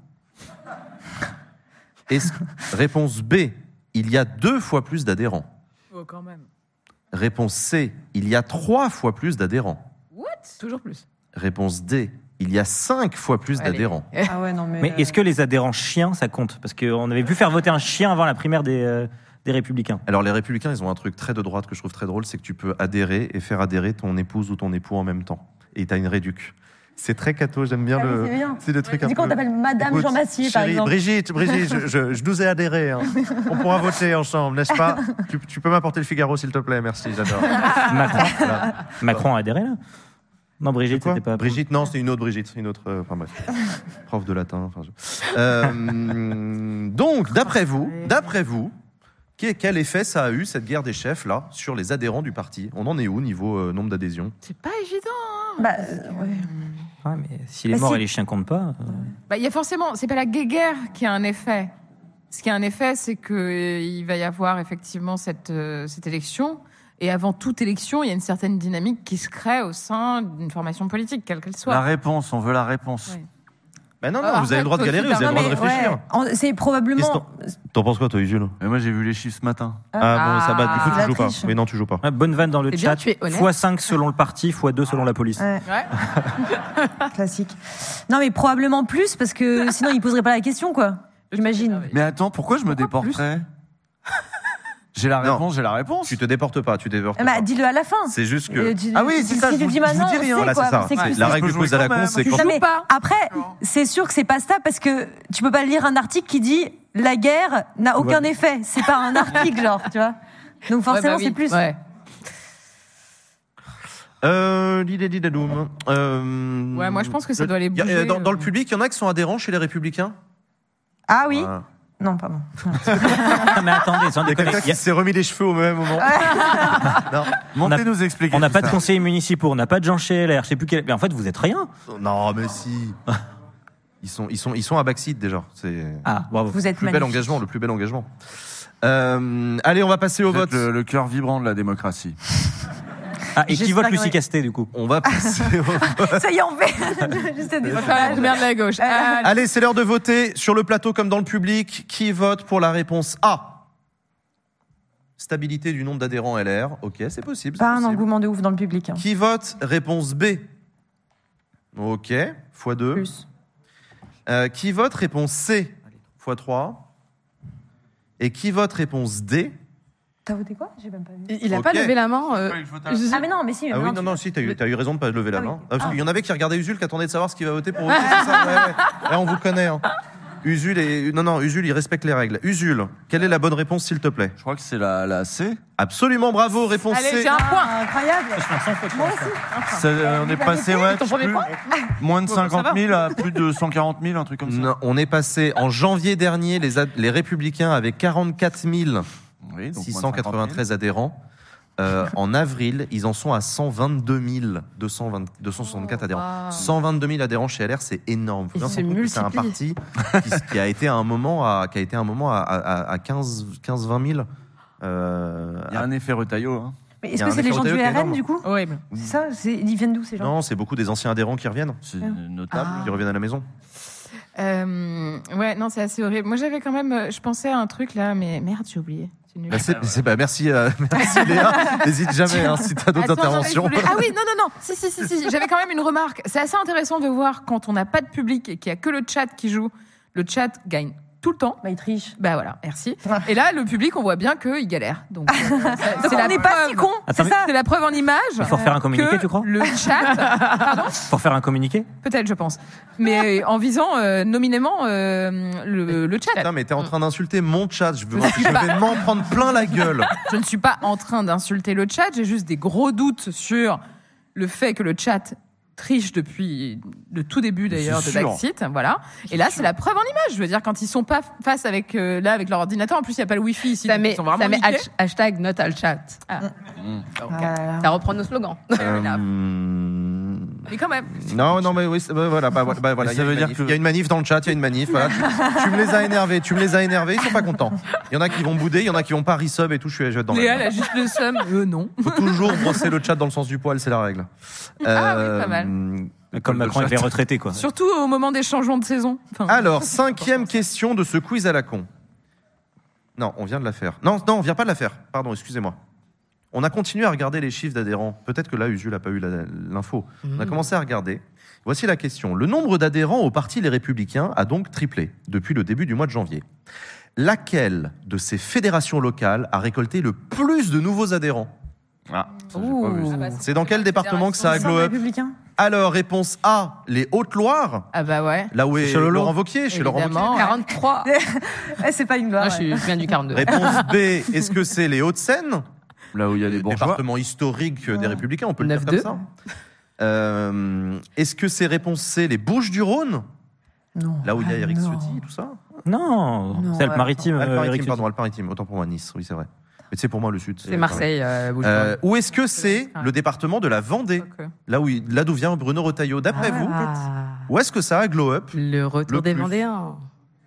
Est-ce- réponse B, il y a deux fois plus d'adhérents. Oh, quand même. Réponse C, il y a trois fois plus d'adhérents. Toujours plus. Réponse D, il y a cinq fois plus Allez. d'adhérents. Ah ouais, non, mais. Mais est-ce que les adhérents chiens, ça compte? Parce qu'on avait pu faire voter un chien avant la primaire des, euh, des Républicains. Alors les Républicains, ils ont un truc très de droite que je trouve très drôle, c'est que tu peux adhérer et faire adhérer ton épouse ou ton époux en même temps. Et t'as une réduc. C'est très catho, j'aime bien Ah oui, le... c'est bien. C'est le truc un Du coup, on peu... t'appelle Madame Écoute, Jean Massier, par chérie, exemple. Brigitte, Brigitte, je, je, je nous ai adhéré. Hein. On pourra voter ensemble, n'est-ce pas? tu, tu peux m'apporter le Figaro, s'il te plaît, merci, j'adore. Macron, Voilà. Macron a adhéré là? Non, Brigitte, Quoi c'était pas. Brigitte, non, c'était une autre Brigitte, une autre. euh, Enfin bref, prof de latin. Enfin, je- Euh, donc, d'après vous, d'après vous, quel quel effet ça a eu cette guerre des chefs là sur les adhérents du parti? On en est où niveau euh, nombre d'adhésions? C'est pas évident. Hein. Bah, euh, ouais. Ouais, mais si les Bah, morts si. et les chiens comptent pas. euh, Bah, il y a forcément, c'est pas la guéguerre qui a un effet. Ce qui a un effet, c'est que euh, il va y avoir effectivement cette euh, cette élection. Et avant toute élection, il y a une certaine dynamique qui se crée au sein d'une formation politique, quelle qu'elle soit. La réponse, on veut la réponse. Ouais. Ben non, non, Ah, vous avez le droit de toi, galérer, tu vous avez le t'as- droit de Non, mais, réfléchir. ouais, en- C'est Qu'est-ce probablement. t'en- T'en penses quoi, toi, Usul? Et moi, j'ai vu les chiffres ce matin. Ah, bon, ça bat, du coup, c'est tu la joues pas. triche. Oui, non, tu joues pas. ouais, bonne vanne dans le C'est chat. bien, tu es honnête. fois cinq selon le parti, fois deux selon la police. Ouais, Ouais. classique. Non, mais probablement plus, parce que sinon, il poserait pas la question, quoi. J'imagine. Mais attends, pourquoi je me déporterais? J'ai la Non. réponse, j'ai la réponse. Tu te déportes pas, tu te déportes Ah bah, pas. dis-le à la fin. C'est juste que. Euh, tu- Ah oui, si- c'est ça, Si je tu vous- dis je vous maintenant, dis on rien. sait, Voilà, quoi. c'est ça. C'est que Ouais, tu la sais. règle Je du peux quiz à la jouer con, quand c'est Tu quand. joues Non, mais pas. après, c'est sûr que c'est pas stable parce que tu peux pas lire un article qui dit la guerre n'a aucun Ouais. effet. C'est pas un article, genre, tu vois. Donc forcément, Ouais, bah oui. c'est plus. Ouais. Euh, didadoum. Euh, Ouais, moi, je pense que ça le- doit aller y a- euh, bouger, Dans, dans le euh. public, il y en a qui sont adhérents chez les Républicains? Ah oui. Voilà. Non, pardon. Ah, mais attendez, sans Il y a déconner. quelqu'un Il y a- qui s'est remis les cheveux au même moment. non, Montez On a- nous expliquer. On n'a tout pas de ça. conseillers municipaux, on n'a pas de gens chez L R, je sais plus quel. Mais en fait, vous êtes rien. non, mais si. Ils sont, ils sont, ils sont à backseat déjà. C'est Ah, bravo. Vous êtes le plus bel magnifique. engagement, le plus bel engagement. Euh, allez, on va passer au Vous êtes vote. Le, le cœur vibrant de la démocratie. Ah, et qui J'espère vote que Lucie oui. Casté, du coup? On va passer au vote. Ça y est, on fait. Juste des On va faire la primaire de la gauche. Ah, Allez, c'est l'heure de voter sur le plateau comme dans le public. Qui vote pour la réponse A? Stabilité du nombre d'adhérents L R. Ok, c'est possible. c'est Pas un possible. engouement de ouf dans le public. hein. Qui vote réponse B? Ok, fois deux. Plus. Euh, qui vote réponse C? Fois trois. Et qui vote réponse D? T'as voté quoi? J'ai même pas vu. Il a Ok. pas levé la main. euh, je- Ah mais non, mais si. Ah mais oui, non, non, tu- non, si, t'as eu, t'as eu raison de pas lever la Ah oui. main. Ah, parce qu'il y en avait qui regardaient Usul, qui attendaient de savoir ce qu'il va voter pour voter, c'est ça? Ouais, ouais. Là, on vous connaît. Hein. Usul, et... non, non, Usul, il respecte les règles. Usul, quelle est la bonne réponse, s'il te plaît? Je crois que c'est la, la C. Absolument, bravo, réponse Allez, C. j'ai un point. Ah, incroyable. Moi aussi. Ça, euh, on est passé, ouais, ton je sais premier plus, point moins de Bon, ça cinquante va. mille à plus de cent quarante mille, un truc comme ça. Non, on est passé en janvier dernier, les, ad- les Républicains avaient quarante-quatre mille Oui, donc six moins cent de cinquante mille. quatre-vingt-treize adhérents. Euh, en avril, ils en sont à cent vingt-deux mille deux cent vingt deux cent soixante-quatre adhérents. Wow. cent vingt-deux mille adhérents chez L R, c'est énorme. Faut Ils bien se se rendre compte que c'est un multiplient. parti qui, qui a été à un moment à, qui a été à un moment à, à, à quinze vingt mille. Euh, Il y a un effet Retailleau. Hein. Mais Il y est-ce a que un c'est les gens du effet R N énorme. du coup? Horrible. C'est ça? c'est- Ils viennent d'où ces gens? non, c'est beaucoup des anciens adhérents qui reviennent, C'est Ah. notable. qui reviennent à la maison. Euh, ouais, non, c'est assez horrible. Moi, j'avais quand même, euh, je pensais à un truc là, mais merde, j'ai oublié. C'est nul. Bah, c'est, c'est- bah, merci, euh, merci Léa. N'hésite jamais hein, si tu as d'autres Attends, non, mais je interventions. voulais- Ah oui, non, non, non. Si, si, si, si. J'avais quand même une remarque. C'est assez intéressant de voir quand on n'a pas de public et qu'il y a que le chat qui joue. Le chat gagne tout le temps. Bah, ils trichent. Bah voilà, merci. Et là, le public, on voit bien qu'il galère. Donc, euh, c'est- Donc c'est on la n'est pas preuve. si con, c'est Attends, ça? C'est la preuve en image. Il faut refaire un communiqué, que tu crois? Le chat, pardon, Pour faire un communiqué? peut-être, je pense. Mais en visant euh, nominément euh, le, le chat. Putain, mais t'es en train d'insulter mon chat. Je, veux, Je suis je pas- vais m'en prendre plein la gueule. Je ne suis pas en train d'insulter le chat, j'ai juste des gros doutes sur le fait que le chat trichent depuis le tout début d'ailleurs de C'est sûr. Backseat, voilà. Et là, c'est la preuve en image. Je veux dire, quand ils sont pas face avec euh, là avec leur ordinateur, en plus il y a pas le wifi ici, Ça donc met, ils sont vraiment ça met niqués. hash- hashtag not al chat. Ah. Donc, Ah. ça reprend nos slogans. Euh, Mais quand même. Non, non, mais oui, c'est- bah, voilà, bah, voilà, bah, voilà. Mais Il y a ça veut une dire manif. que- Il y a une manif dans le chat, il y a une manif. Voilà. tu, tu me les as énervés, tu me les as énervés, ils sont pas contents. Il y en a qui vont bouder, il y en a qui vont pas resub et tout. Je suis, je vais être dans Léa, la elle a juste le seum. Euh, non. Faut toujours brosser le chat dans le sens du poil, c'est la règle. Ah oui, pas mal. Euh, Comme Macron le avec les chat. retraités, quoi. Surtout au moment des changements de saison. Enfin, Alors, cinquième question de ce quiz à la con. Non, on vient de la faire. Non, non, on vient pas de la faire. Pardon, excusez-moi. On a continué à regarder les chiffres d'adhérents. Peut-être que là, Usul n'a pas eu la- l'info. On a commencé à regarder. Voici la question. Le nombre d'adhérents au parti Les Républicains a donc triplé depuis le début du mois de janvier. Laquelle de ces fédérations locales a récolté le plus de nouveaux adhérents? Ah, ça, j'ai pas vu ça. Ah bah, C'est dans quel département que ça a Sans glow up? républicain. Alors, réponse A, les Hautes-Loire, Ah bah ouais. là où est Chez Lolo. Laurent Wauquiez, chez Laurent Wauquiez. Évidemment. ouais. quarante-trois. Eh, c'est pas une gloire. Moi, je, suis, je viens du quarante-deux. Réponse B, est-ce que c'est les Hauts-de-Seine? Là où il y a des bourgeois. Département historique des Républicains, on peut le dire neuf comme deux. ça. Euh, est-ce que c'est réponse C, les Bouches-du-Rhône? Non. Là où il y a Ah, Eric non. Ciotti, tout ça? Non, Non, c'est Alpes-Maritimes. euh, Eric Alpes-Maritimes, Ciotti. pardon, Alpes-Maritimes, autant pour moi, Nice, oui, c'est vrai. Mais c'est pour moi le Sud. C'est Marseille. Euh, Bouche- Euh, ou est-ce que c'est Ah. le département de la Vendée, Ok. là où il- là d'où vient Bruno Retailleau, d'après vous? Ah, Ou est-ce que ça a glow up? le retour Le des plus. Vendéens.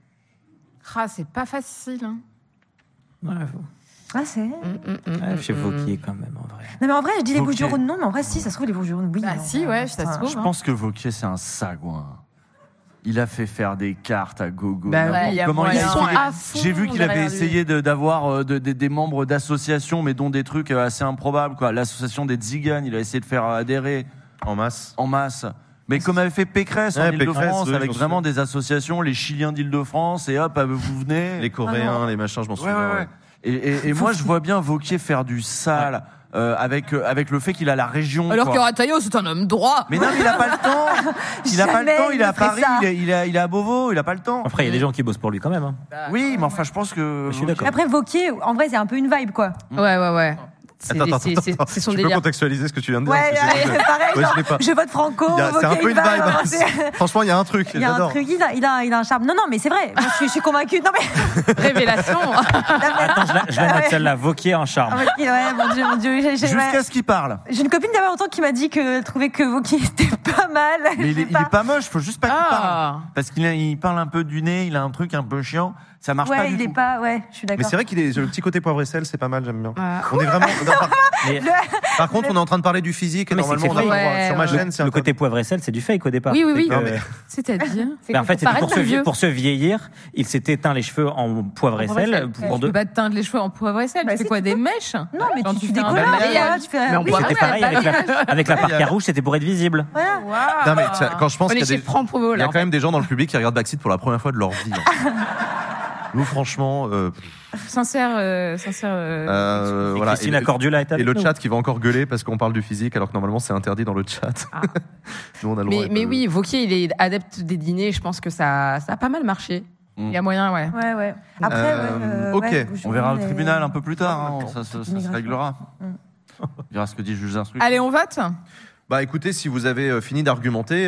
Ah, c'est pas facile. Hein. Ouais, faut- Ah, c'est. Mm, mm, mm, ouais, mm, chez mm. Vauquier, quand même, en vrai. Non, mais en vrai, je dis les Ok. Bouches-du-Rhône, non, mais en vrai, si, ça se trouve, les Bouches-du-Rhône, oui. Bah non, si, ouais, ça se putain. trouve. Je hein. pense que Vauquier, c'est un sagouin. Il a fait faire des cartes à gogo. Bah n'importe ouais, y a comment. moyen. Il a Ils sont essayé- à fond J'ai vu qu'il avait derrière lui. essayé de- d'avoir euh, de- de- des membres d'associations, mais dont des trucs euh, assez improbables. Quoi. L'association des Tziganes, il a essayé de faire adhérer En masse. en masse. Mais comme avait fait Pécresse en Ouais, Pécresse, Ile-de-France, oui, avec j'en vraiment souviens. des associations, les Chiliens d'Île-de-France, et hop, vous venez. Les Coréens, les machins, je m'en Ouais, souviens. ouais, ouais. Et, et- et moi, je vois bien Vauquier faire du sale euh, avec, euh, avec le fait qu'il a la région. Alors quoi. que Rataillot, c'est un homme droit. Mais non, mais il a pas le temps. Il a pas le Jamais temps. Il est à il ferait Paris. ça. Il est, il, est, il est à Beauvau. Il a pas le temps. Après, il y a des gens qui bossent pour lui quand même. Hein. Oui, mais enfin, je pense que. Je suis d'accord. Après, Vauquier, en vrai, c'est un peu une vibe, quoi. Ouais, ouais, ouais. C'est Attends, attends, c'est- attends, c'est- attends. c'est son tu peux délire. contextualiser ce que tu viens de dire? Ouais, parce que ouais, j'ai- c'est pareil. Ouais, genre, je l'ai pas. je vote Franco, Il y a- C'est un Vauquier, peu une il va, vibe. vraiment, hein. c'est- Franchement, il y a un truc. Il y a un J'adore. truc, il a, il, a, il a un charme. Non, non, mais c'est vrai. Moi, je suis, je suis convaincue. Non, mais. Révélation. Attends, je la, je la note celle-là. Vauquier en charme. Ah, Vauquier, ouais, mon Dieu, mon Dieu. J'ai, j'ai- Jusqu'à ouais. ce qu'il parle. J'ai une copine d'il y a pas longtemps qui m'a dit qu'elle trouvait que Vauquier était pas mal. Mais il Je est, sais il est pas moche. Faut juste pas qu'il parle. Ah. Parce qu'il a- il parle un peu du nez. Il a un truc un peu chiant. Ça marche pas Ouais, du il est tout. pas. Ouais, je suis Mais d'accord. c'est vrai qu'il est le petit côté poivre et sel, c'est pas mal, j'aime bien. Ah. On est vraiment. non, par, Mais par contre, on est en train de parler du physique et Mais c'est normalement, que on a c'est pas le fake. droit. Sur ma Ouais, chaîne, c'est le un côté poivre et sel, c'est du fake au départ. Oui, oui, oui. Non, mais- C'est-à-dire. C'est Mais en que fait, faut c'était paraître pour se, plus vie- vieux. pour se vieillir, il s'est éteint les cheveux en poivre et En poivre et sel. sel. Pour Tu de... peux pas te teindre les cheveux en poivre et sel. Bah, tu fais c'est quoi, tout. des mèches? Non, mais Genre, tu, tu fais un décolores, balayage. voilà, tu fais. Mais on oui, voit c'est C'était vrai. pareil avec la, avec la parka rouge, c'était pour être visible. Voilà. Waouh. Non, mais tu sais, quand je pense On qu'il y est a chez des. Franck Provo, Il y a là. quand même des gens dans le public qui regardent Backseat pour la première fois de leur vie. hein. Nous, franchement, euh, Sincère, euh, sincère. euh, euh, Et voilà. Christina Et- Cordula est Et avec le nous. chat qui va encore gueuler parce qu'on parle du physique alors que normalement c'est interdit dans le chat. Ah. Nous on a le droit. Mais, mais oui, Vauquier, il est adepte des dîners. Je pense que ça, ça a pas mal marché. Il y a moyen, ouais. Ouais, ouais. Après, Euh, ouais, euh, ok. ouais, On verra au et- tribunal un peu plus tard. hein. Ça, ça- ça se Immigration. réglera. Mm. On verra ce que dit le juge d'instruction. Allez, on vote. Bah écoutez, si vous avez euh, fini d'argumenter,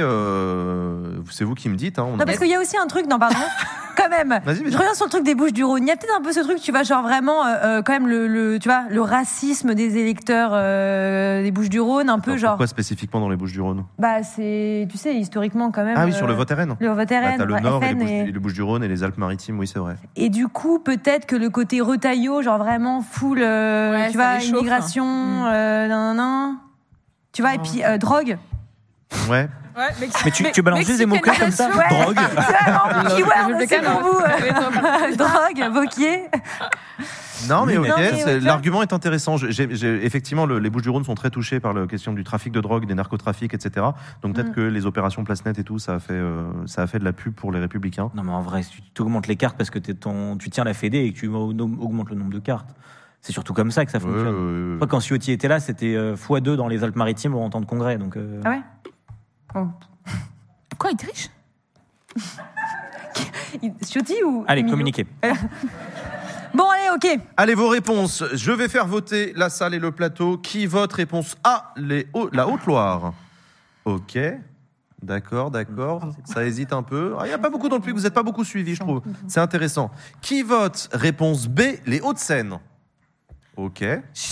euh, c'est vous qui me dites. Hein, on a- Non, parce qu'il y a aussi un truc, non, pardon, quand même. Vas-y, vas-y. Je reviens sur le truc des Bouches-du-Rhône. Il y a peut-être un peu ce truc, tu vois, genre vraiment, euh, euh, quand même, le, le, tu vois, le racisme des électeurs euh, des Bouches-du-Rhône, un peu Alors, genre. Pourquoi spécifiquement dans les Bouches-du-Rhône? Bah, c'est, tu sais, historiquement, quand même. Ah oui, sur le euh, vote R N. Le vote R N, Bah, t'as le ouais, Nord et les, F N Bouches, et- et les Bouches-du-Rhône et les Alpes-Maritimes, oui c'est vrai. Et du coup, peut-être que le côté retaillot, genre vraiment full, euh, Ouais, tu ça vois, les chauffe. immigration, Mm. euh, nan, nan, nan. Tu vois, et puis euh, drogue. Ouais. Ouais, Mais tu, tu balances juste des mots-clés comme ça Ouais. Drogue. C'est vraiment keyword, c'est pour vous. vous. Drogue, Vauquier. Non mais Oui, ok, mais- c'est- ouais, l'argument est intéressant. J'ai- j'ai- j'ai- effectivement, le- les Bouches-du-Rhône sont très touchés par la question du trafic de drogue, des narcotrafics, et cetera. Donc peut-être Mm. que les opérations Place Net et tout, ça a fait, euh, ça a fait de la pub pour les Républicains. Non, mais en vrai, si tu augmentes les cartes parce que t'es ton, tu tiens la Fédé et que tu augmentes le nombre de cartes, c'est surtout comme ça que ça fonctionne. Euh, Moi, quand Ciotti était là, c'était euh, fois deux dans les Alpes-Maritimes en temps de congrès. Donc, euh, Ah ouais Quoi, il triche? Ciotti ou Allez, Emilio communiquez. Bon, allez, ok. Allez, vos réponses. Je vais faire voter la salle et le plateau. Qui vote réponse A, les Hauts- la Haute-Loire? Ok. D'accord, d'accord. Ça hésite un peu. Il n'y a pas beaucoup dans le public, vous n'êtes pas beaucoup suivis, je trouve. C'est intéressant. Qui vote? Réponse B, les Hauts-de-Seine. Ok.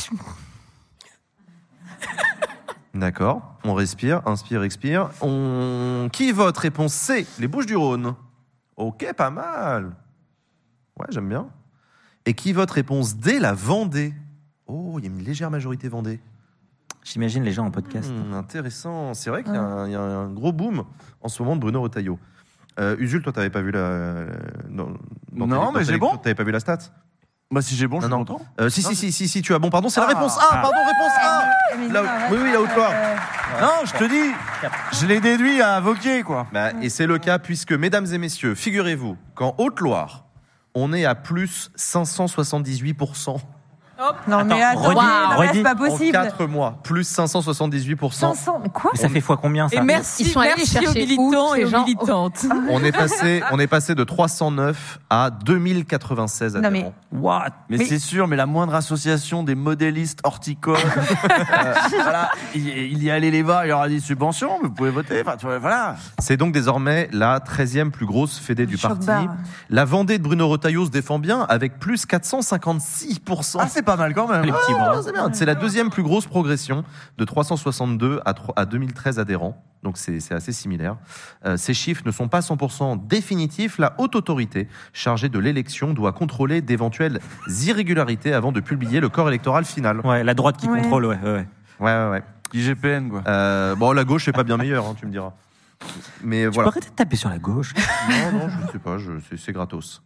D'accord. On respire, inspire, expire. On... Qui vote? Réponse C, les Bouches-du-Rhône. Ok, pas mal. Ouais, j'aime bien. Et qui vote? Réponse D, la Vendée. Oh, il y a une légère majorité Vendée. J'imagine les gens en podcast. Mmh, intéressant. C'est vrai qu'il y a, un, il y a un gros boom en ce moment de Bruno Retailleau. Euh, Usul, toi, t'avais pas vu la. Dans, dans Non, ta- mais dans ta- j'ai bon. T'avais pas vu la stat? Bah, si j'ai bon, je suis Non, non. content. Euh, si, si, si, si, si, tu as bon. Pardon, c'est la Ah. réponse A. Pardon, réponse A. Mais La- non, arrête, oui, oui, la Haute-Loire. euh, Non, je te dis, je l'ai déduit à Wauquiez, quoi. Bah, et c'est le cas puisque, mesdames et messieurs, figurez-vous qu'en Haute-Loire, on est à plus cinq cent soixante-dix-huit pour cent Non, mais Attends, attends, redis, non, mais redis. c'est pas en possible. quatre mois. Plus cinq cent soixante-dix-huit pour cent. cinq cents, quoi? Mais ça fait fois combien ça? Et merci, Ils sont allés merci chercher aux militants où, et ces aux gens militantes. On est passé, on est passé de trois cent neuf à deux mille quatre-vingt-seize Non, mais- adhérents. What? Mais, Mais- c'est sûr, mais la moindre association des modélistes horticoles, euh, voilà, il, il y allait les voir, il leur a dit subvention, mais vous pouvez voter. Enfin, tu vois, voilà. C'est donc désormais la treizième plus grosse fédé du parti. Choc-barre. La Vendée de Bruno Retailleau se défend bien avec plus quatre cent cinquante-six pour cent. Ah, c'est pas mal quand même. Les petits bras. Ah, c'est bien. C'est la deuxième plus grosse progression de trois cent soixante-deux à, trois- à deux mille treize adhérents. Donc c'est c'est assez similaire. Euh, ces chiffres ne sont pas cent pour cent définitifs. La haute autorité chargée de l'élection doit contrôler d'éventuelles irrégularités avant de publier le corps électoral final. Ouais, la droite qui Ouais. contrôle, ouais. ouais, ouais. Ouais, ouais, ouais. I G P N, quoi. Euh, bon, la gauche, c'est pas bien meilleur, hein, tu me diras. Mais Tu voilà. peux arrêter de taper sur la gauche. Non, non, je sais pas, je- c'est- c'est gratos.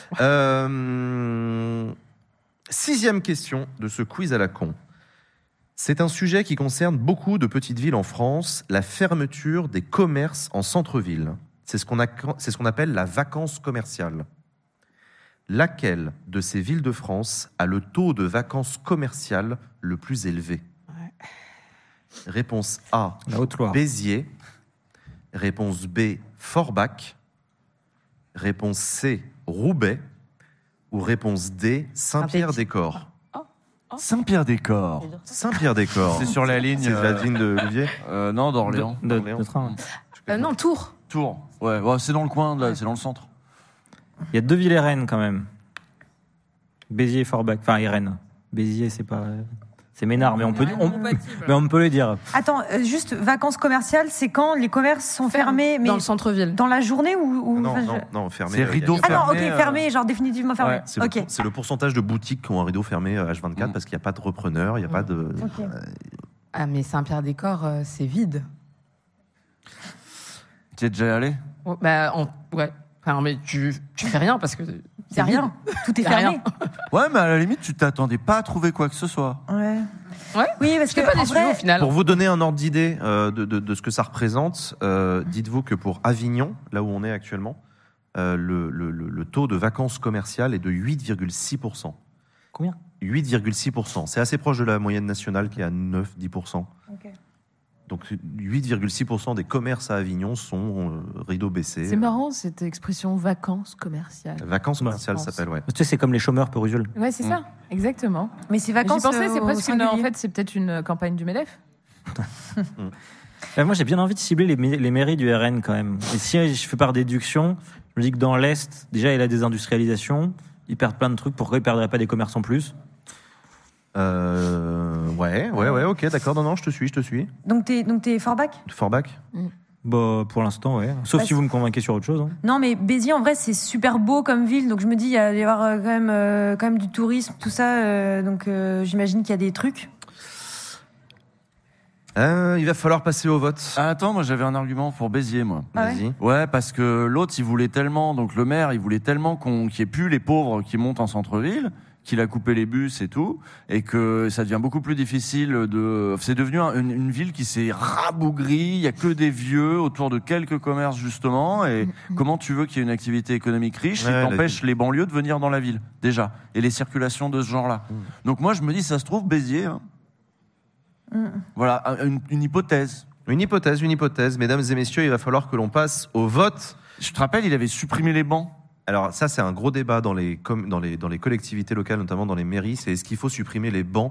Euh, sixième question de ce quiz à la con. C'est un sujet qui concerne beaucoup de petites villes en France, la fermeture des commerces en centre-ville. C'est ce qu'on a- c'est ce qu'on appelle la vacance commerciale. Laquelle de ces villes de France a le taux de vacances commerciales le plus élevé? Réponse A, La Haute-Loire. Béziers. Réponse B, Forbach. Réponse C, Roubaix. Ou réponse D, Saint-Pierre-des-Corps. Saint-Pierre-des-Corps. Saint-Pierre-des-Corps. C'est sur la ligne. C'est la euh, ligne de Olivier. euh, non, d'Orléans. De, Orléans. de train. Euh, non, Tours. Tours. Ouais, ouais, c'est dans le coin, là, c'est dans le centre. Il y a deux villes et Rennes quand même. Béziers et Forbach. Enfin, et Rennes. Béziers, c'est pas. C'est Ménard, mais on peut, on, mais on peut le dire. Attends, euh, juste vacances commerciales, c'est quand les commerces sont fermés, mais Dans le centre-ville. dans la journée ou, ou- Non, enfin, je- non, non, fermé. C'est euh, rideau il y a- Ah non, ok, fermé, euh, fermé, genre définitivement fermé. ouais, C'est le, ok. c'est le pourcentage de boutiques qui ont un rideau fermé euh, H vingt-quatre Mm. parce qu'il n'y a pas de repreneur, il n'y a pas de. Ok. Ah, mais Saint-Pierre-des-Corps, euh, c'est vide. Tu es déjà allé? Ouais, Bah, en- ouais. Enfin, mais tu, tu fais rien parce que. C'est rien. Tout est Y a fermé. rien. Ouais, mais à la limite, tu t'attendais pas à trouver quoi que ce soit. Ouais. Ouais. Oui, parce Je que t'ai pas en déçu vrai, au final. Pour vous donner un ordre d'idée euh, de, de- de ce que ça représente, euh, dites-vous que pour Avignon, là où on est actuellement, euh, le, le- le- le taux de vacances commerciales est de huit virgule six pour cent. Combien? huit virgule six pour cent. C'est assez proche de la moyenne nationale qui est à neuf à dix pour cent. Ok. Donc huit virgule six pour cent des commerces à Avignon sont euh, rideaux baissés. C'est marrant cette expression vacances commerciales. Vacances commerciales France. s'appelle, ouais. Tu sais, c'est comme les chômeurs pour Usul. Ouais, c'est ça, exactement. mais ces J'y vacances. pensais, euh, c'est au presque une, en singulier. fait, c'est peut-être une campagne du MEDEF. Euh, moi, j'ai bien envie de cibler les, ma- les mairies du R N quand même. Et si je fais par déduction, je me dis que dans l'Est, déjà, il y a la désindustrialisation. Ils perdent plein de trucs. Pourquoi ils ne perdraient pas des commerces en plus? Euh, ouais, ouais, ouais, ok, d'accord. Non, non, je te suis, je te suis. Donc t'es donc t'es Forbach. Forbach. Bah, pour l'instant, ouais. Sauf Bah, si vous me convainquez sur autre chose. hein. Non, mais Béziers, en vrai, c'est super beau comme ville. Donc je me dis, il y a il va y avoir euh, quand même, euh, quand même du tourisme, tout ça. euh, donc euh, j'imagine qu'il y a des trucs. Euh, il va falloir passer au vote. Ah, attends, moi j'avais un argument pour Béziers, moi. Ah ouais Vas-y. Ouais, parce que l'autre, il voulait tellement, donc le maire, il voulait tellement qu'on, qu'il n'y ait plus les pauvres qui montent en centre-ville, qu'il a coupé les bus et tout, et que ça devient beaucoup plus difficile de. C'est devenu un- une, une ville qui s'est rabougrie, il y a que des vieux autour de quelques commerces justement, et comment tu veux qu'il y ait une activité économique riche Ouais, et la t'empêches les banlieues de venir dans la ville, déjà, et les circulations de ce genre-là. Donc moi, je me dis, ça se trouve, Béziers, hein. Voilà, une, une hypothèse. Une hypothèse, une hypothèse. Mesdames et messieurs, il va falloir que l'on passe au vote. Je te rappelle, il avait supprimé les bancs. Alors ça, c'est un gros débat dans les, com- dans les, dans les collectivités locales, notamment dans les mairies. C'est est-ce qu'il faut supprimer les bancs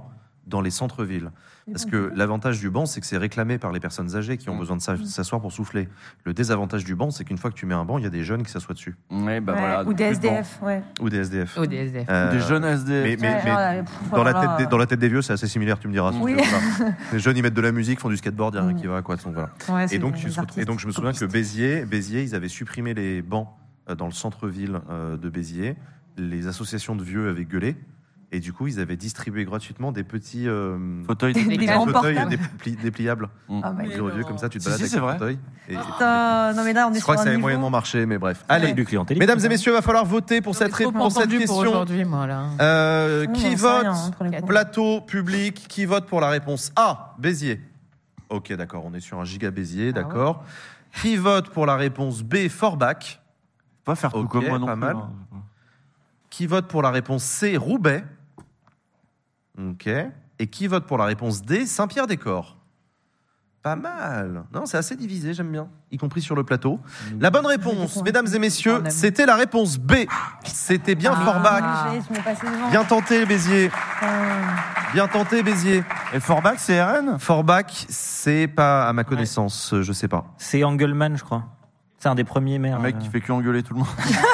dans les centres-villes. Parce que l'avantage du banc, c'est que c'est réclamé par les personnes âgées qui ont besoin de s'asseoir pour souffler. Le désavantage du banc, c'est qu'une fois que tu mets un banc, il y a des jeunes qui s'assoient dessus. Ouais, bah Ouais, voilà, ou des plus de bancs. S D F, ouais. Ou des S D F. Ou des S D F. Euh, Des jeunes S D F. Mais, mais, Ouais, mais genre, euh, pff, dans, la voilà. tête des, dans la tête des vieux, c'est assez similaire, tu me diras. Oui. Donc, voilà. Les jeunes, ils mettent de la musique, font du skateboard, il n'y a rien qui va. Quoi, donc, voilà. Ouais, Et c'est donc, des tu te retrouves- artistes et donc, je me souviens que copistes. Béziers, Béziers, ils avaient supprimé les bancs euh, dans le centre-ville euh, de Béziers. Les associations de vieux avaient gueulé. Et du coup, ils avaient distribué gratuitement des petits euh, Fauteuil. Des petits grands fauteuils portables. dépli- dépliables. Ah, my Vieux, God. vieux, comme ça, tu te Si, balades si, avec c'est le vrai. fauteuil. Et- Putain, non mais là on est je sur crois que un ça avait niveau. moyennement marché, mais bref. Allez, Allez, du clientélisme. mesdames et messieurs, il va falloir voter pour cette, Trop ré- pour cette entendu pour question. aujourd'hui, moi, là. Euh, Mmh, qui on sait vote rien, entre les coups. Plateau, public, qui vote pour la réponse A, Béziers. Ok, d'accord, on est sur un giga Béziers, d'accord. Qui vote pour la réponse B, Forbach. Pas faire tout Ok, comme moi non pas plus. mal. hein. Qui vote pour la réponse C, Roubaix. Ok. Et qui vote pour la réponse D, Saint-Pierre-des-Corps. Pas mal. Non, c'est assez divisé, j'aime bien, y compris sur le plateau. La bonne réponse, mesdames et messieurs, On aime. c'était la réponse B. C'était bien Forbach. Ah, je me passais devant. Bien tenté, Béziers. Putain. Bien tenté, Béziers. Et Forbach, c'est R N Forbach, c'est pas à ma connaissance, je sais pas. C'est Engelmann, je crois. C'est un des premiers maires. Un mec euh, qui fait que engueuler tout le monde.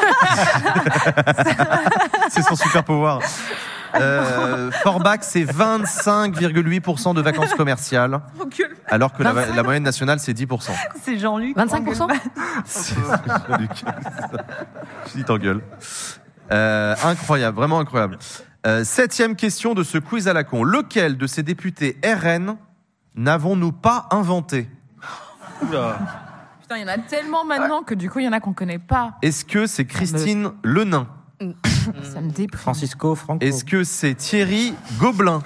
C'est son super pouvoir. Euh, Forbach, c'est vingt-cinq virgule huit pour cent de vacances commerciales, alors que la, la moyenne nationale, c'est dix pour cent. C'est Jean-Luc. vingt-cinq pour cent C'est Jean-Luc. Je dis t'engueules. Euh, incroyable, vraiment incroyable. Euh, septième question de ce quiz à la con. Lequel de ces députés R N n'avons-nous pas inventé? Putain, il y en a tellement maintenant que du coup, il y en a qu'on connaît pas. Est-ce que c'est Christine Lenain? Ça me déprime. Francisco Franco. Est-ce que c'est Thierry Gobelin?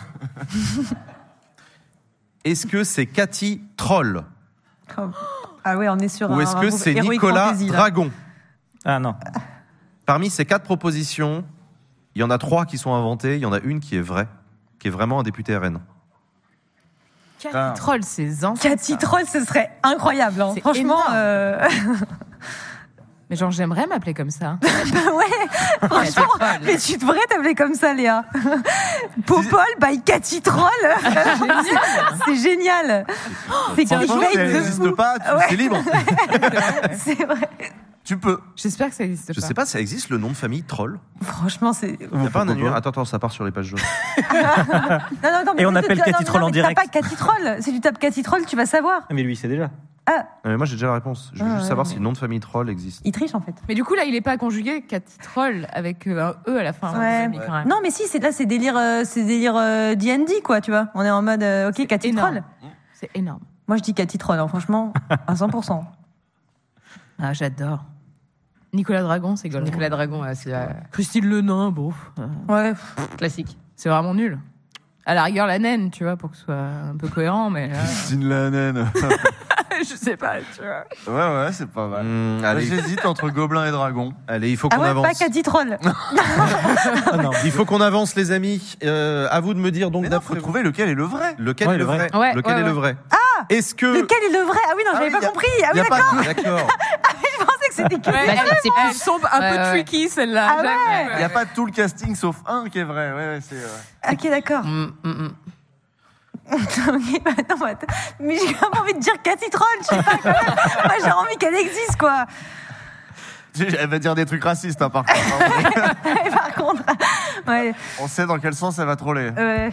Est-ce que c'est Cathy Troll? Ah ouais, on est sur un. Ou est-ce que un c'est Heroic Nicolas Fantasy, là. Dragon? Ah non. Parmi ces quatre propositions, il y en a trois qui sont inventées, il y en a une qui est vraie, qui est vraiment un député R N. Cathy Troll, c'est ancien. Cathy Troll, ce serait incroyable. hein. C'est Franchement, énorme. euh... Mais genre, j'aimerais m'appeler comme ça. ouais, franchement, mais tu devrais t'appeler comme ça, Léa. Popol by Cathy Troll. C'est génial. C'est Franchement, clickbait si elle de n'existe fou. pas, tu- Ouais. c'est libre. C'est vrai. Tu peux. J'espère que ça existe Je pas. sais pas, ça existe le nom de famille Troll? Franchement, c'est. Il n'y a pas un annuaire? Attends, attends, ça part sur les pages jaunes. Non, non, non, mais Et on tu- appelle non, Cathy non, Troll non, en mais direct. T'as pas Cathy Troll. Si tu tapes Cathy Troll, tu vas savoir. Mais lui, c'est déjà. Ah, Euh, moi, j'ai déjà la réponse. Je veux Ah, juste ouais, savoir ouais. si le nom de famille Troll existe. il triche en fait. Mais du coup, là, il est pas conjugué, Cathy Troll, avec euh, un E à la fin. Ouais. Mais quand même. Non, mais si, c'est là, c'est délire, euh, c'est délire euh, D and D, quoi, tu vois. On est en mode, euh, ok, Cathy énorme. Troll. C'est énorme. Moi, je dis Cathy Troll, hein, franchement, à cent pour cent. Ah, j'adore. Nicolas Dragon, c'est Nicolas. Nicolas Dragon, ouais, c'est euh, Christine Le Nain, bon. euh, Ouais. classique. C'est vraiment nul. À la rigueur, la naine, tu vois, pour que ce soit un peu cohérent, mais là, Christine Lanen. je sais pas, tu vois. Ouais, ouais, c'est pas mal. Mmh, Moi, allez, J'hésite entre Gobelin et Dragon. allez, il faut Ah qu'on ouais, avance. pas Cathy Troll. Ah non. Il faut qu'on avance, les amis. Euh, à vous de me dire donc Mais non, d'après faut vous, trouver lequel est le vrai. lequel Ouais, est le le vrai. vrai. Ouais, lequel ouais, est le Euh, vrai. Ah, est-ce que Lequel est le vrai? Ah oui, non, Ah j'avais oui, pas y a- compris. Ah y oui, a d'accord. pas de- D'accord. Je pensais que c'était que. Ouais, Bah, elle, c'est elle plus- semble un Ouais, peu ouais. tricky, celle-là. Ah ouais. J'avoue. Il n'y a pas tout le casting sauf un qui est vrai. Ouais, ouais, c'est. ouais. Ok, d'accord. Mm, mm, mm. Ok, bah non, mais attends. Mais j'ai quand même envie de dire Cathy Troll, je sais pas, quand même. Moi, j'ai envie qu'elle existe, quoi. Elle va dire des trucs racistes, hein, par contre. hein. Et par contre, ouais, On sait dans quel sens elle va troller. euh...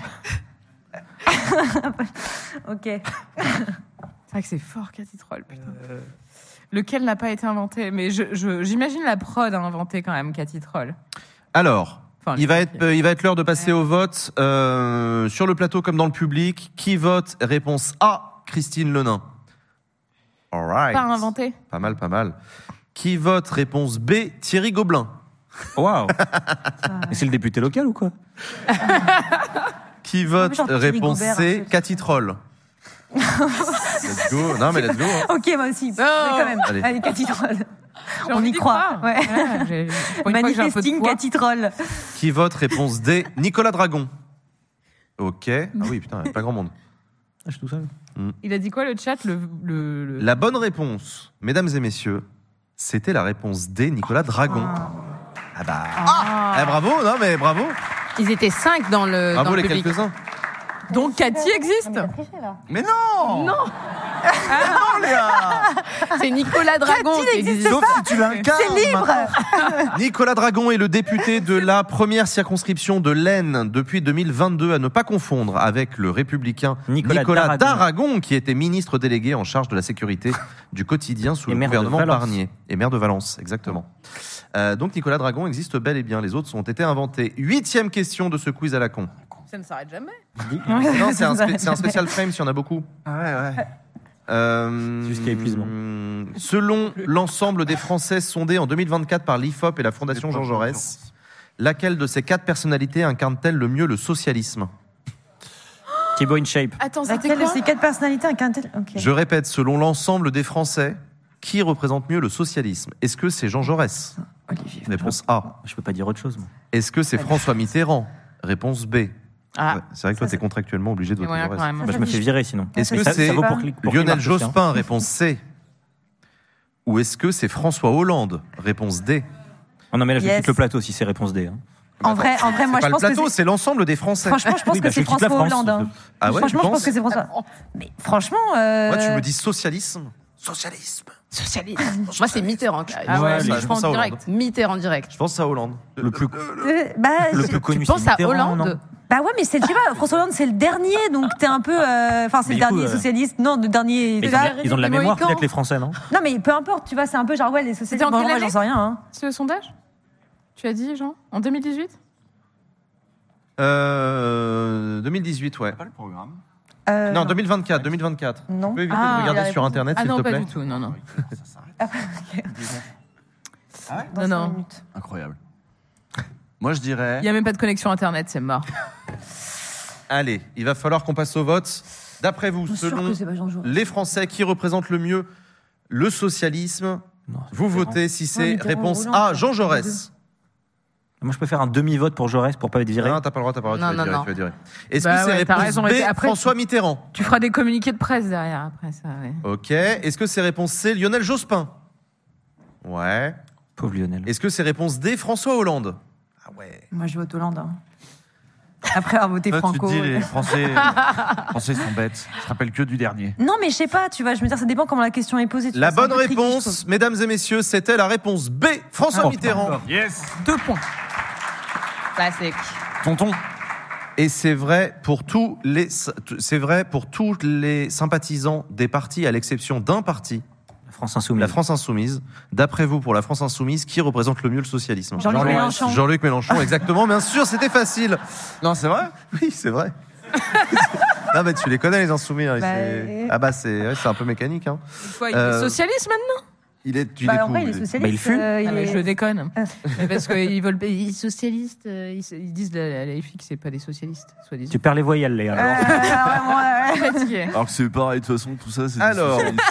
ok. C'est vrai que c'est fort, Cathy Troll, putain. Lequel n'a pas été inventé? Mais je, je- j'imagine la prod a inventé quand même Cathy Troll. Alors, Enfin, il les- va être, euh, il va être l'heure de passer au vote euh, sur le plateau comme dans le public. Qui vote? Réponse A, Christine Lenain. All right. Pas inventé. Pas mal, pas mal. Qui vote? Réponse B, Thierry Gobelin. Waouh. Et c'est le député local ou quoi? Qui vote? genre Thierry Réponse Gobert, un C, truc. Cathy Troll. Let's go. Non, mais let's go. hein. Ok, moi aussi. Mais quand même. Allez. Allez, Cathy Troll. J'ai On envie y d'y croit. croire. Ouais. Ouais, j'ai- pour une fois que j'ai un peu de Manifesting foi. Cathy Troll. Qui vote? Réponse D, Nicolas Dragon. Ok. Ah oui, putain, pas grand monde. Ah, je suis tout seul. Il a dit quoi le chat le, le, le- La bonne réponse, mesdames et messieurs, c'était la réponse D, Nicolas Dragon. Ah bah. Ah. Eh, bravo, non mais bravo. Ils étaient cinq dans le, dans Bravo le les public. quelques-uns. Donc Cathy existe. Mais non. Non. Non, Léa. C'est Nicolas Dragon Cathy qui n'existe existe. Sauf si tu l'incarnes. C'est libre. Nicolas Dragon est le député de la première circonscription de l'Aisne depuis deux mille vingt-deux, à ne pas confondre avec le républicain Nicolas Nicolas, Daragon. Daragon, qui était ministre délégué en charge de la sécurité du quotidien sous Et le maire de gouvernement Valence. Barnier. Et maire de Valence, exactement. Euh, donc Nicolas Dragon existe bel et bien, les autres ont été inventés. Huitième question de ce quiz à la con. Ça ne s'arrête jamais. Non, c'est un, spé- c'est un spécial frame, s'il y en a beaucoup. Ouais, ouais. Euh, Jusqu'à épuisement. Selon l'ensemble des Français sondés en deux mille vingt-quatre par l'I F O P et la Fondation Jean Jaurès, laquelle de ces quatre personnalités incarne-t-elle le mieux le socialisme ? Thibaut InShape. Attends, c'était Laquelle de quoi ces quatre personnalités incarne-t-elle Ok. Je répète, selon l'ensemble des Français, qui représente mieux le socialisme ? Est-ce que c'est Jean Jaurès ? Olivier. Réponse A. Je peux pas dire autre chose, moi. Est-ce que c'est François Mitterrand ? Réponse B. Ah. Ouais, c'est vrai que toi, Ça, t'es contractuellement obligé de Il y a voter moyen Jaurès. quand même. Bah, je me fais virer sinon. Est-ce Mais que ça, c'est ça vaut pour, cli- pour Lionel Clément Christian. Jospin ? Réponse C. Ou est-ce que c'est François Hollande ? Réponse D. Oh non, mais là, je Yes. quitte le plateau si c'est réponse D. hein. En vrai, en vrai, moi, C'est pas je le pense que plateau, c'est. c'est l'ensemble des Français. Franchement, je pense Oui, que bah, c'est je quitte la François France. Hollande. hein. Ah ouais, Franchement, tu je pense penses que c'est François. Mais franchement. Euh... Moi, tu me dis socialisme. Socialisme. Socialiste. Moi, c'est Mitterrand qui arrive. Ah ouais, Ouais, mais ça, je je pense pense à direct. Mitterrand direct. Je pense à Hollande. Le plus, Euh, bah, le je- plus connu, Tu c'est penses à Mitterrand, Hollande non bah ouais, mais c'est, je sais pas, François Hollande, c'est le dernier, donc t'es un peu. euh, Enfin, c'est Mais le du coup, dernier euh, socialiste. Non, le dernier. Mais ils, là. ont, ils ont de la Les mémoire, Mohicans. peut-être, les Français, non Non, mais peu importe, tu vois, c'est un peu genre, ouais, les socialistes. C'était en Bon, quelle moi, année j'en sais rien. Hein. C'est le sondage Tu as dit, Jean En deux mille dix-huit Euh, deux mille dix-huit, ouais. Pas le programme. Euh, Non, deux mille vingt-quatre, deux mille vingt-quatre. Non. Tu peux éviter Ah, de regarder il y a sur la Internet, Ah s'il non, te pas plaît. du tout, non, non. Ça s'arrête. Dans Non, cinq non. minutes. Incroyable. Moi, je dirais. Il n'y a même pas de connexion Internet, c'est mort. Allez, il va falloir qu'on passe au vote. D'après vous, Je suis sûre selon que c'est pas Jean Jaurès. les Français, qui représentent le mieux le socialisme ? Non, Vous Mitterrand. votez si c'est Mitterrand, réponse Hollande, A, ça. Jean Jaurès. Moi, je peux faire un demi-vote pour Jaurès pour pas être viré. Non, t'as pas le droit, t'as pas le droit, Non, tu vas non, dire, non. tu vas dire. Est-ce Bah que c'est ouais, t'as réponse raison, B, et après, François Mitterrand ? Tu feras des communiqués de presse derrière, après ça, ouais. Ok. Est-ce que c'est réponse C, Lionel Jospin ? Ouais. Pauvre Lionel. Est-ce que c'est réponse D, François Hollande ? Ah ouais. Moi, je vote Hollande. hein. Après avoir voté Toi, tu Franco. te dis, les euh. Français, les Français sont bêtes. Je te rappelle que du dernier. Non, mais je sais pas, tu vois, je me dis, ça dépend comment la question est posée. tu La vois, c'est un bonne peu tricky, je réponse, mesdames et messieurs, c'était la réponse B, François Oh, Mitterrand. Yes. Deux points. Classique. Tonton. Et c'est vrai pour tous les, c'est vrai pour tous les sympathisants des partis, à l'exception d'un parti, La France Insoumise. la France Insoumise. D'après vous, pour la France Insoumise, qui représente le mieux le socialisme ? Jean-Luc Mélenchon. Jean-Luc Mélenchon, exactement. Bien sûr, c'était facile. Non, c'est vrai. Oui, c'est vrai. Non, mais tu les connais, les Insoumis. hein, Bah, c'est- euh. Ah bah, c'est ouais, c'est un peu mécanique. Hein. Quoi, il Euh, est socialiste maintenant Il est, il Bah, est en tout, vrai, il est il est- socialiste. Bah, il fut. euh, il Ah, mais est- je déconne. Ah. Mais parce qu'ils veulent, ils sont socialistes, euh, ils, se- ils disent la, la, la F I que c'est pas des socialistes, soi-disant. Tu perds les voyelles, Léa. Euh, alors. vraiment, ouais. Fatigué. Alors que c'est pareil, de toute façon, tout ça, c'est. des Alors. socialistes.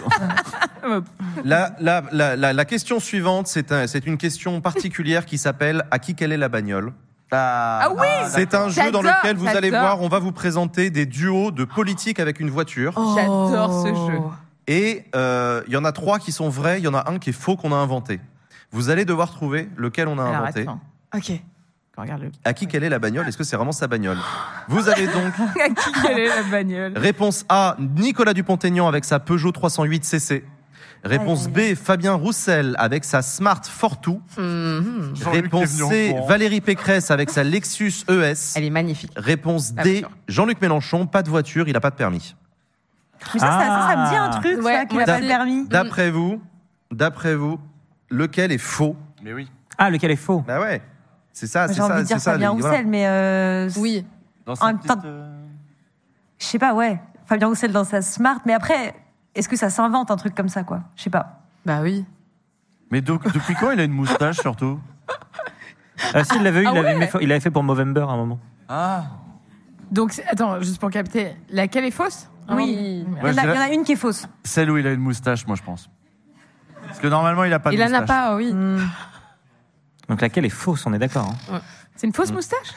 La, la, la, la, la question suivante, c'est un, c'est une question particulière qui s'appelle « À qui quelle est la bagnole ?» Ah oui C'est un jeu dans J'adore, lequel vous allez j'adore. voir, on va vous présenter des duos de politique avec une voiture. J'adore ce jeu. Et euh, il y en a trois qui sont vrais, il y en a un qui est faux qu'on a inventé. Vous allez devoir trouver lequel on a Alors, inventé. attends. Ok. Regarde le. À qui quelle est la bagnole ? Est-ce que c'est vraiment sa bagnole ? Vous avez donc À qui quelle est la bagnole réponse A, Nicolas Dupont-Aignan avec sa Peugeot trois cent huit C C. Réponse Aïe, B, Fabien Roussel avec sa Smart Fortwo. Mhm. Jean-Luc Réponse est venu en C, courant. Valérie Pécresse avec sa Lexus E S. Elle est magnifique. Réponse La D, voiture. Jean-Luc Mélenchon, pas de voiture, il n'a pas de permis. Mais ça, ça, ça, ça me dit un Ah. truc, Ouais, ça, qu'il moi a pas aussi. le permis. D'après vous, d'après vous, lequel est faux ? Mais oui. Ah, lequel est faux? Bah ouais, c'est ça, c'est J'ai envie ça, de dire c'est ça. Fabien les- voilà. Roussel, mais euh, Oui. Dans En sa même temps- petite, euh, je sais pas, ouais. Fabien Roussel dans sa Smart, mais après, est-ce que ça s'invente un truc comme ça, quoi? Je sais pas. Bah oui. Mais donc, depuis quand il a une moustache surtout? Ah, si, il l'avait eu, Ah il l'avait ouais mis- il avait fait pour Movember à un moment. Ah. Donc, c'est- attends, juste pour capter, laquelle est fausse? Oui. Il y, Ouais, en a, je il y en dirais- a une qui est fausse. Celle où il a une moustache, moi je pense. Parce que normalement il a pas de Il en moustache. a pas, oui. Hmm. Donc laquelle est fausse, on est d'accord. hein. C'est une fausse moustache?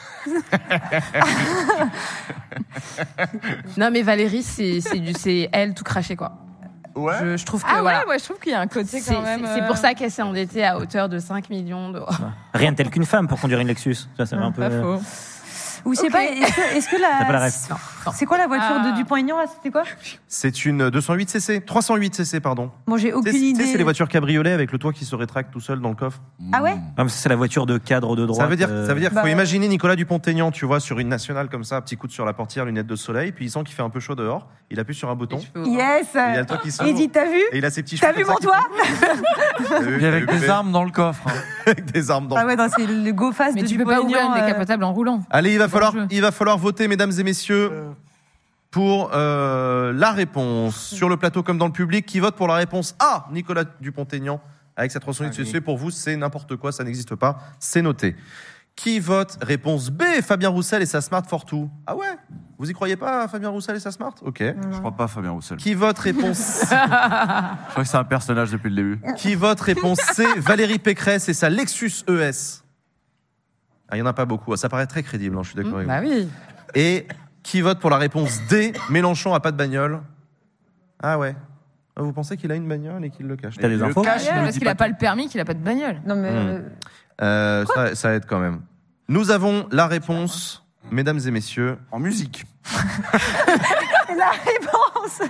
Non, mais Valérie, c'est c'est du- c'est elle tout craché, quoi. Ouais. Je, je trouve que Ah ouais, voilà. moi je trouve qu'il y a un côté C'est quand même. c'est- c'est euh, pour ça qu'elle s'est endettée à hauteur de cinq millions d'euros. Rien de tel qu'une femme pour conduire une Lexus. Ça, c'est un peu. Pas faux. Ou je sais Ok. pas, est-ce que, est-ce que la, T'as pas la ref. C'est quoi la voiture Ah. de Dupont-Aignan là? C'était quoi? C'est une deux cent huit cc, trois cent huit cc, pardon. Bon, j'ai Tu aucune sais, tu sais, idée. c'est les voitures cabriolet avec le toit qui se rétracte tout seul dans le coffre. Ah ouais? Ah, mais ça, c'est la voiture de cadre de droite. Ça veut dire, euh, ça veut dire, faut Bah, imaginer Nicolas Dupont-Aignan, tu vois, sur une nationale comme ça, petit coup de sur la portière, lunettes de soleil, puis il sent qu'il fait un peu chaud dehors, il appuie sur un bouton, Yes. et il y a le toit qui s'ouvre, Eddie, t'as vu? et il a ses petits cheveux. T'as vu comme mon ça toit? qui tombent. Et avec des armes dans le coffre. hein. Avec des armes dans Ah ouais, non, c'est le go fast Mais de tu peux pas ouvrir Dupont-Aignan. une euh, décapotable en roulant. Allez, il va Bon falloir, jeu. il va falloir voter, mesdames et messieurs, pour euh, la réponse. Sur le plateau comme dans le public, qui vote pour la réponse A, Nicolas Dupont-Aignan, avec sa trois cent huit cc. Pour vous, c'est n'importe quoi, ça n'existe pas, c'est noté. Qui vote réponse B, Fabien Roussel et sa Smart Fortwo? Ah ouais? Vous y croyez pas, Fabien Roussel et sa Smart? Ok. Je crois pas Fabien Roussel. Qui vote réponse Je crois que c'est un personnage depuis le début. Qui vote réponse C, Valérie Pécresse et sa Lexus E S? Ah, il y en a pas beaucoup, ça paraît très crédible, hein, je suis d'accord avec vous. Bah oui. Et qui vote pour la réponse D, Mélenchon a pas de bagnole? Ah ouais. Ah, vous pensez qu'il a une bagnole et qu'il le cache? T'as des Le infos cache, C'est ne parce dit qu'il a pas pas le permis qu'il a pas de bagnole. Non, mais. Hmm. euh, Euh, ça, ça aide quand même. Nous avons la réponse, mesdames et messieurs. En musique. La réponse.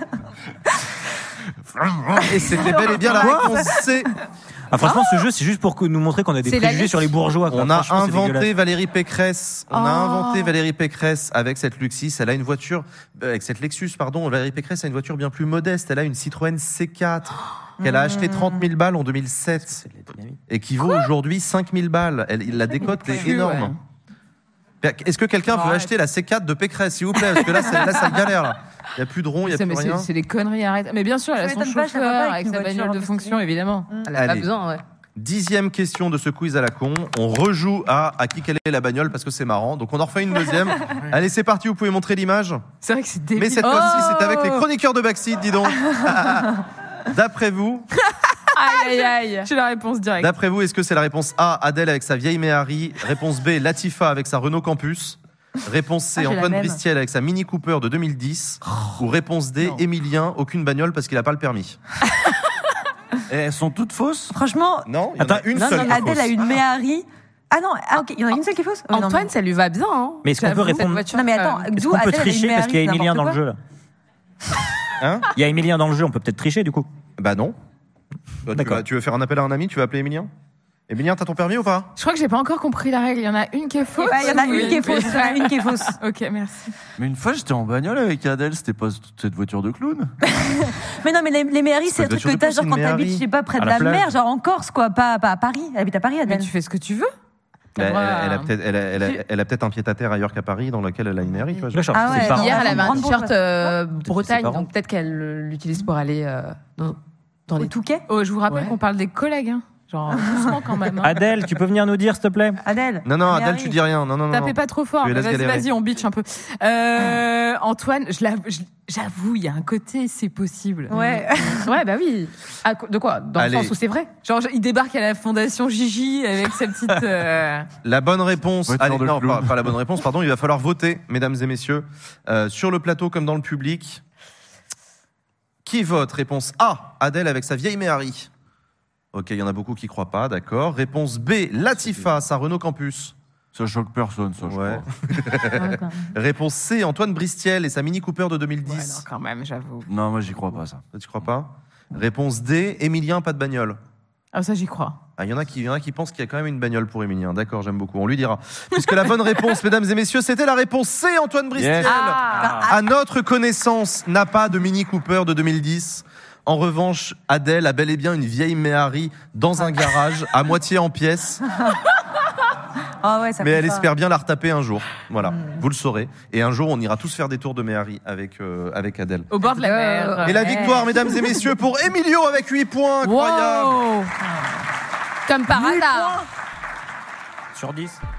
Et c'était bel et bien la réponse C. Ah, franchement, ce jeu, c'est juste pour que- nous montrer qu'on a des C'est la préjugés liste. sur les bourgeois. quoi. On a Franchement, c'est inventé dégueulasse. Valérie Pécresse. On a Oh. inventé Valérie Pécresse avec cette Luxis. Elle a une voiture, euh, avec cette Lexus, pardon. Valérie Pécresse a une voiture bien plus modeste. Elle a une Citroën C quatre qu'elle a acheté trente mille balles en deux mille sept C'est de la dynamite. et qui vaut aujourd'hui cinq mille balles. Elle, la décote est Cul, énorme. Est-ce que quelqu'un veut Arrête. acheter la C quatre de Pécresse, s'il vous plaît? Parce que là, ça, là, ça galère. Là. Il n'y a plus de rond, il n'y a C'est- plus mais rien. C'est c'est des conneries, arrête. Mais bien sûr, elle a Ça son m'étonne pas, je la vois pas chauffeur avec avec une sa voiture, bagnole de parce fonction, que- évidemment. Elle a pas Allez. besoin, ouais. Dixième question de ce quiz à la con. On rejoue à à qui quelle est la bagnole parce que c'est marrant. Donc on en refait une deuxième. Allez, c'est parti. Vous pouvez montrer l'image. C'est vrai que c'est débile. Mais cette Oh fois-ci, c'est avec les chroniqueurs de Backseat, dis donc. D'après vous, Aïe, aïe, aïe. J'ai la réponse directe. d'après vous, est-ce que c'est la réponse A, Adèle avec sa vieille Méhari? Réponse B, Latifa avec sa Renault Campus? Réponse C, Ah, j'ai la Antoine même. Bristiel avec sa Mini Cooper de deux mille dix? Ou réponse D, Non. Emilien, aucune bagnole parce qu'il n'a pas le permis? Et elles sont toutes fausses. Franchement, Non, il y en a Attends, une non, seule. non, qui est Adèle fausse. a une Méhari. Ah non, ah, ok, il y en a une seule qui est fausse? Oh, non, Antoine, mais- ça lui va bien. Hein. Mais est-ce qu'on peut J'avoue, cette répondre voiture, Non mais attends, euh, Est-ce d'où qu'on peut Adèle a une tricher parce qu'il y a Méhari, Emilien dans le n'importe jeu là Hein? Il y a Emilien dans le jeu, on peut peut-être tricher du coup. Bah non. Bah, tu, D'accord. vas- tu veux faire un appel à un ami? Tu veux appeler Emilien? Emilien, t'as ton permis ou pas? Je crois que j'ai pas encore compris la règle. Il y en a une qui est fausse. quoi. Ouais, il y en a Oui, une qui est oui. fausse, il y en a une qui est fausse. Ok, merci. Mais une fois, j'étais en bagnole avec Adèle. C'était pas cette voiture de clown. Mais non, mais les, les Méhari, c'est pas le une truc que voiture de t'as plus, genre une quand Méhari. t'habites, je sais pas, près À de la la plage. mer, genre en Corse, quoi, pas, pas à Paris. Elle habite à Paris, Mais Adèle. tu fais ce que tu veux. Bah, droit elle, à- elle a peut-être, elle a, elle a- elle a peut-être un pied-à-terre ailleurs qu'à Paris dans lequel elle a une mairie. Tu vois, je- D'accord, Ah c'est ouais, pas- non. Hier, elle avait un Grande t-shirt bourse. euh, Peut-être que Bretagne, c'est pas donc peut-être qu'elle euh, l'utilise pour aller euh, dans, dans Au les. Touquet. Oh, je vous rappelle Ouais. qu'on parle des collègues. Hein. Genre, doucement quand même. Hein. Adèle, tu peux venir nous dire s'il te plaît? Adèle. Non, non, Adèle, Méhari. tu dis rien. Non, non, non. Tapez non. pas trop fort. Tu les mais laisses Vas-y, galérer. vas-y, on bitch un peu. Euh, Antoine, je l'av- je- j'avoue, il y a un côté, c'est possible. Ouais. Ouais, bah oui. Ah, de quoi? Dans Allez. le sens où c'est vrai. Genre, il débarque à la fondation Gigi avec sa petite. euh, La bonne réponse. Voiture Allez, de non, clown. pas, pas la bonne réponse, pardon. Il va falloir voter, mesdames et messieurs, euh, sur le plateau comme dans le public. Qui vote? Réponse A, Adèle avec sa vieille Méhari. Ok, il y en a beaucoup qui croient pas, d'accord. Réponse B, Latifa, sa Renault Campus. Ça choque personne, ça, je Ouais. crois. Réponse C, Antoine Bristiel et sa Mini Cooper de deux mille Ouais, non, dix. quand même, j'avoue. Non, moi, j'y crois pas, ça. Tu crois pas? Réponse D, Émilien, pas de bagnole. Ah, ça, j'y crois. Ah, il y en a qui, il y en a qui pensent qu'il y a quand même une bagnole pour Émilien. D'accord, j'aime beaucoup. On lui dira. Puisque la bonne réponse, mesdames et messieurs, c'était la réponse C, Antoine Bristiel. Yes. À notre connaissance, n'a pas de Mini Cooper de deux mille dix. En revanche, Adèle a bel et bien une vieille Méhari dans un garage, à moitié en pièces. Ah ouais, ça Mais fait elle ça. espère bien la retaper un jour. Voilà, vous le saurez. Et un jour, on ira tous faire des tours de Méhari avec, euh, avec Adèle. Au bord de la mer. Et la Ouais. victoire, mesdames et messieurs, pour Emilio avec huit points. Incroyable. Wow. Comme par hasard. Sur dix.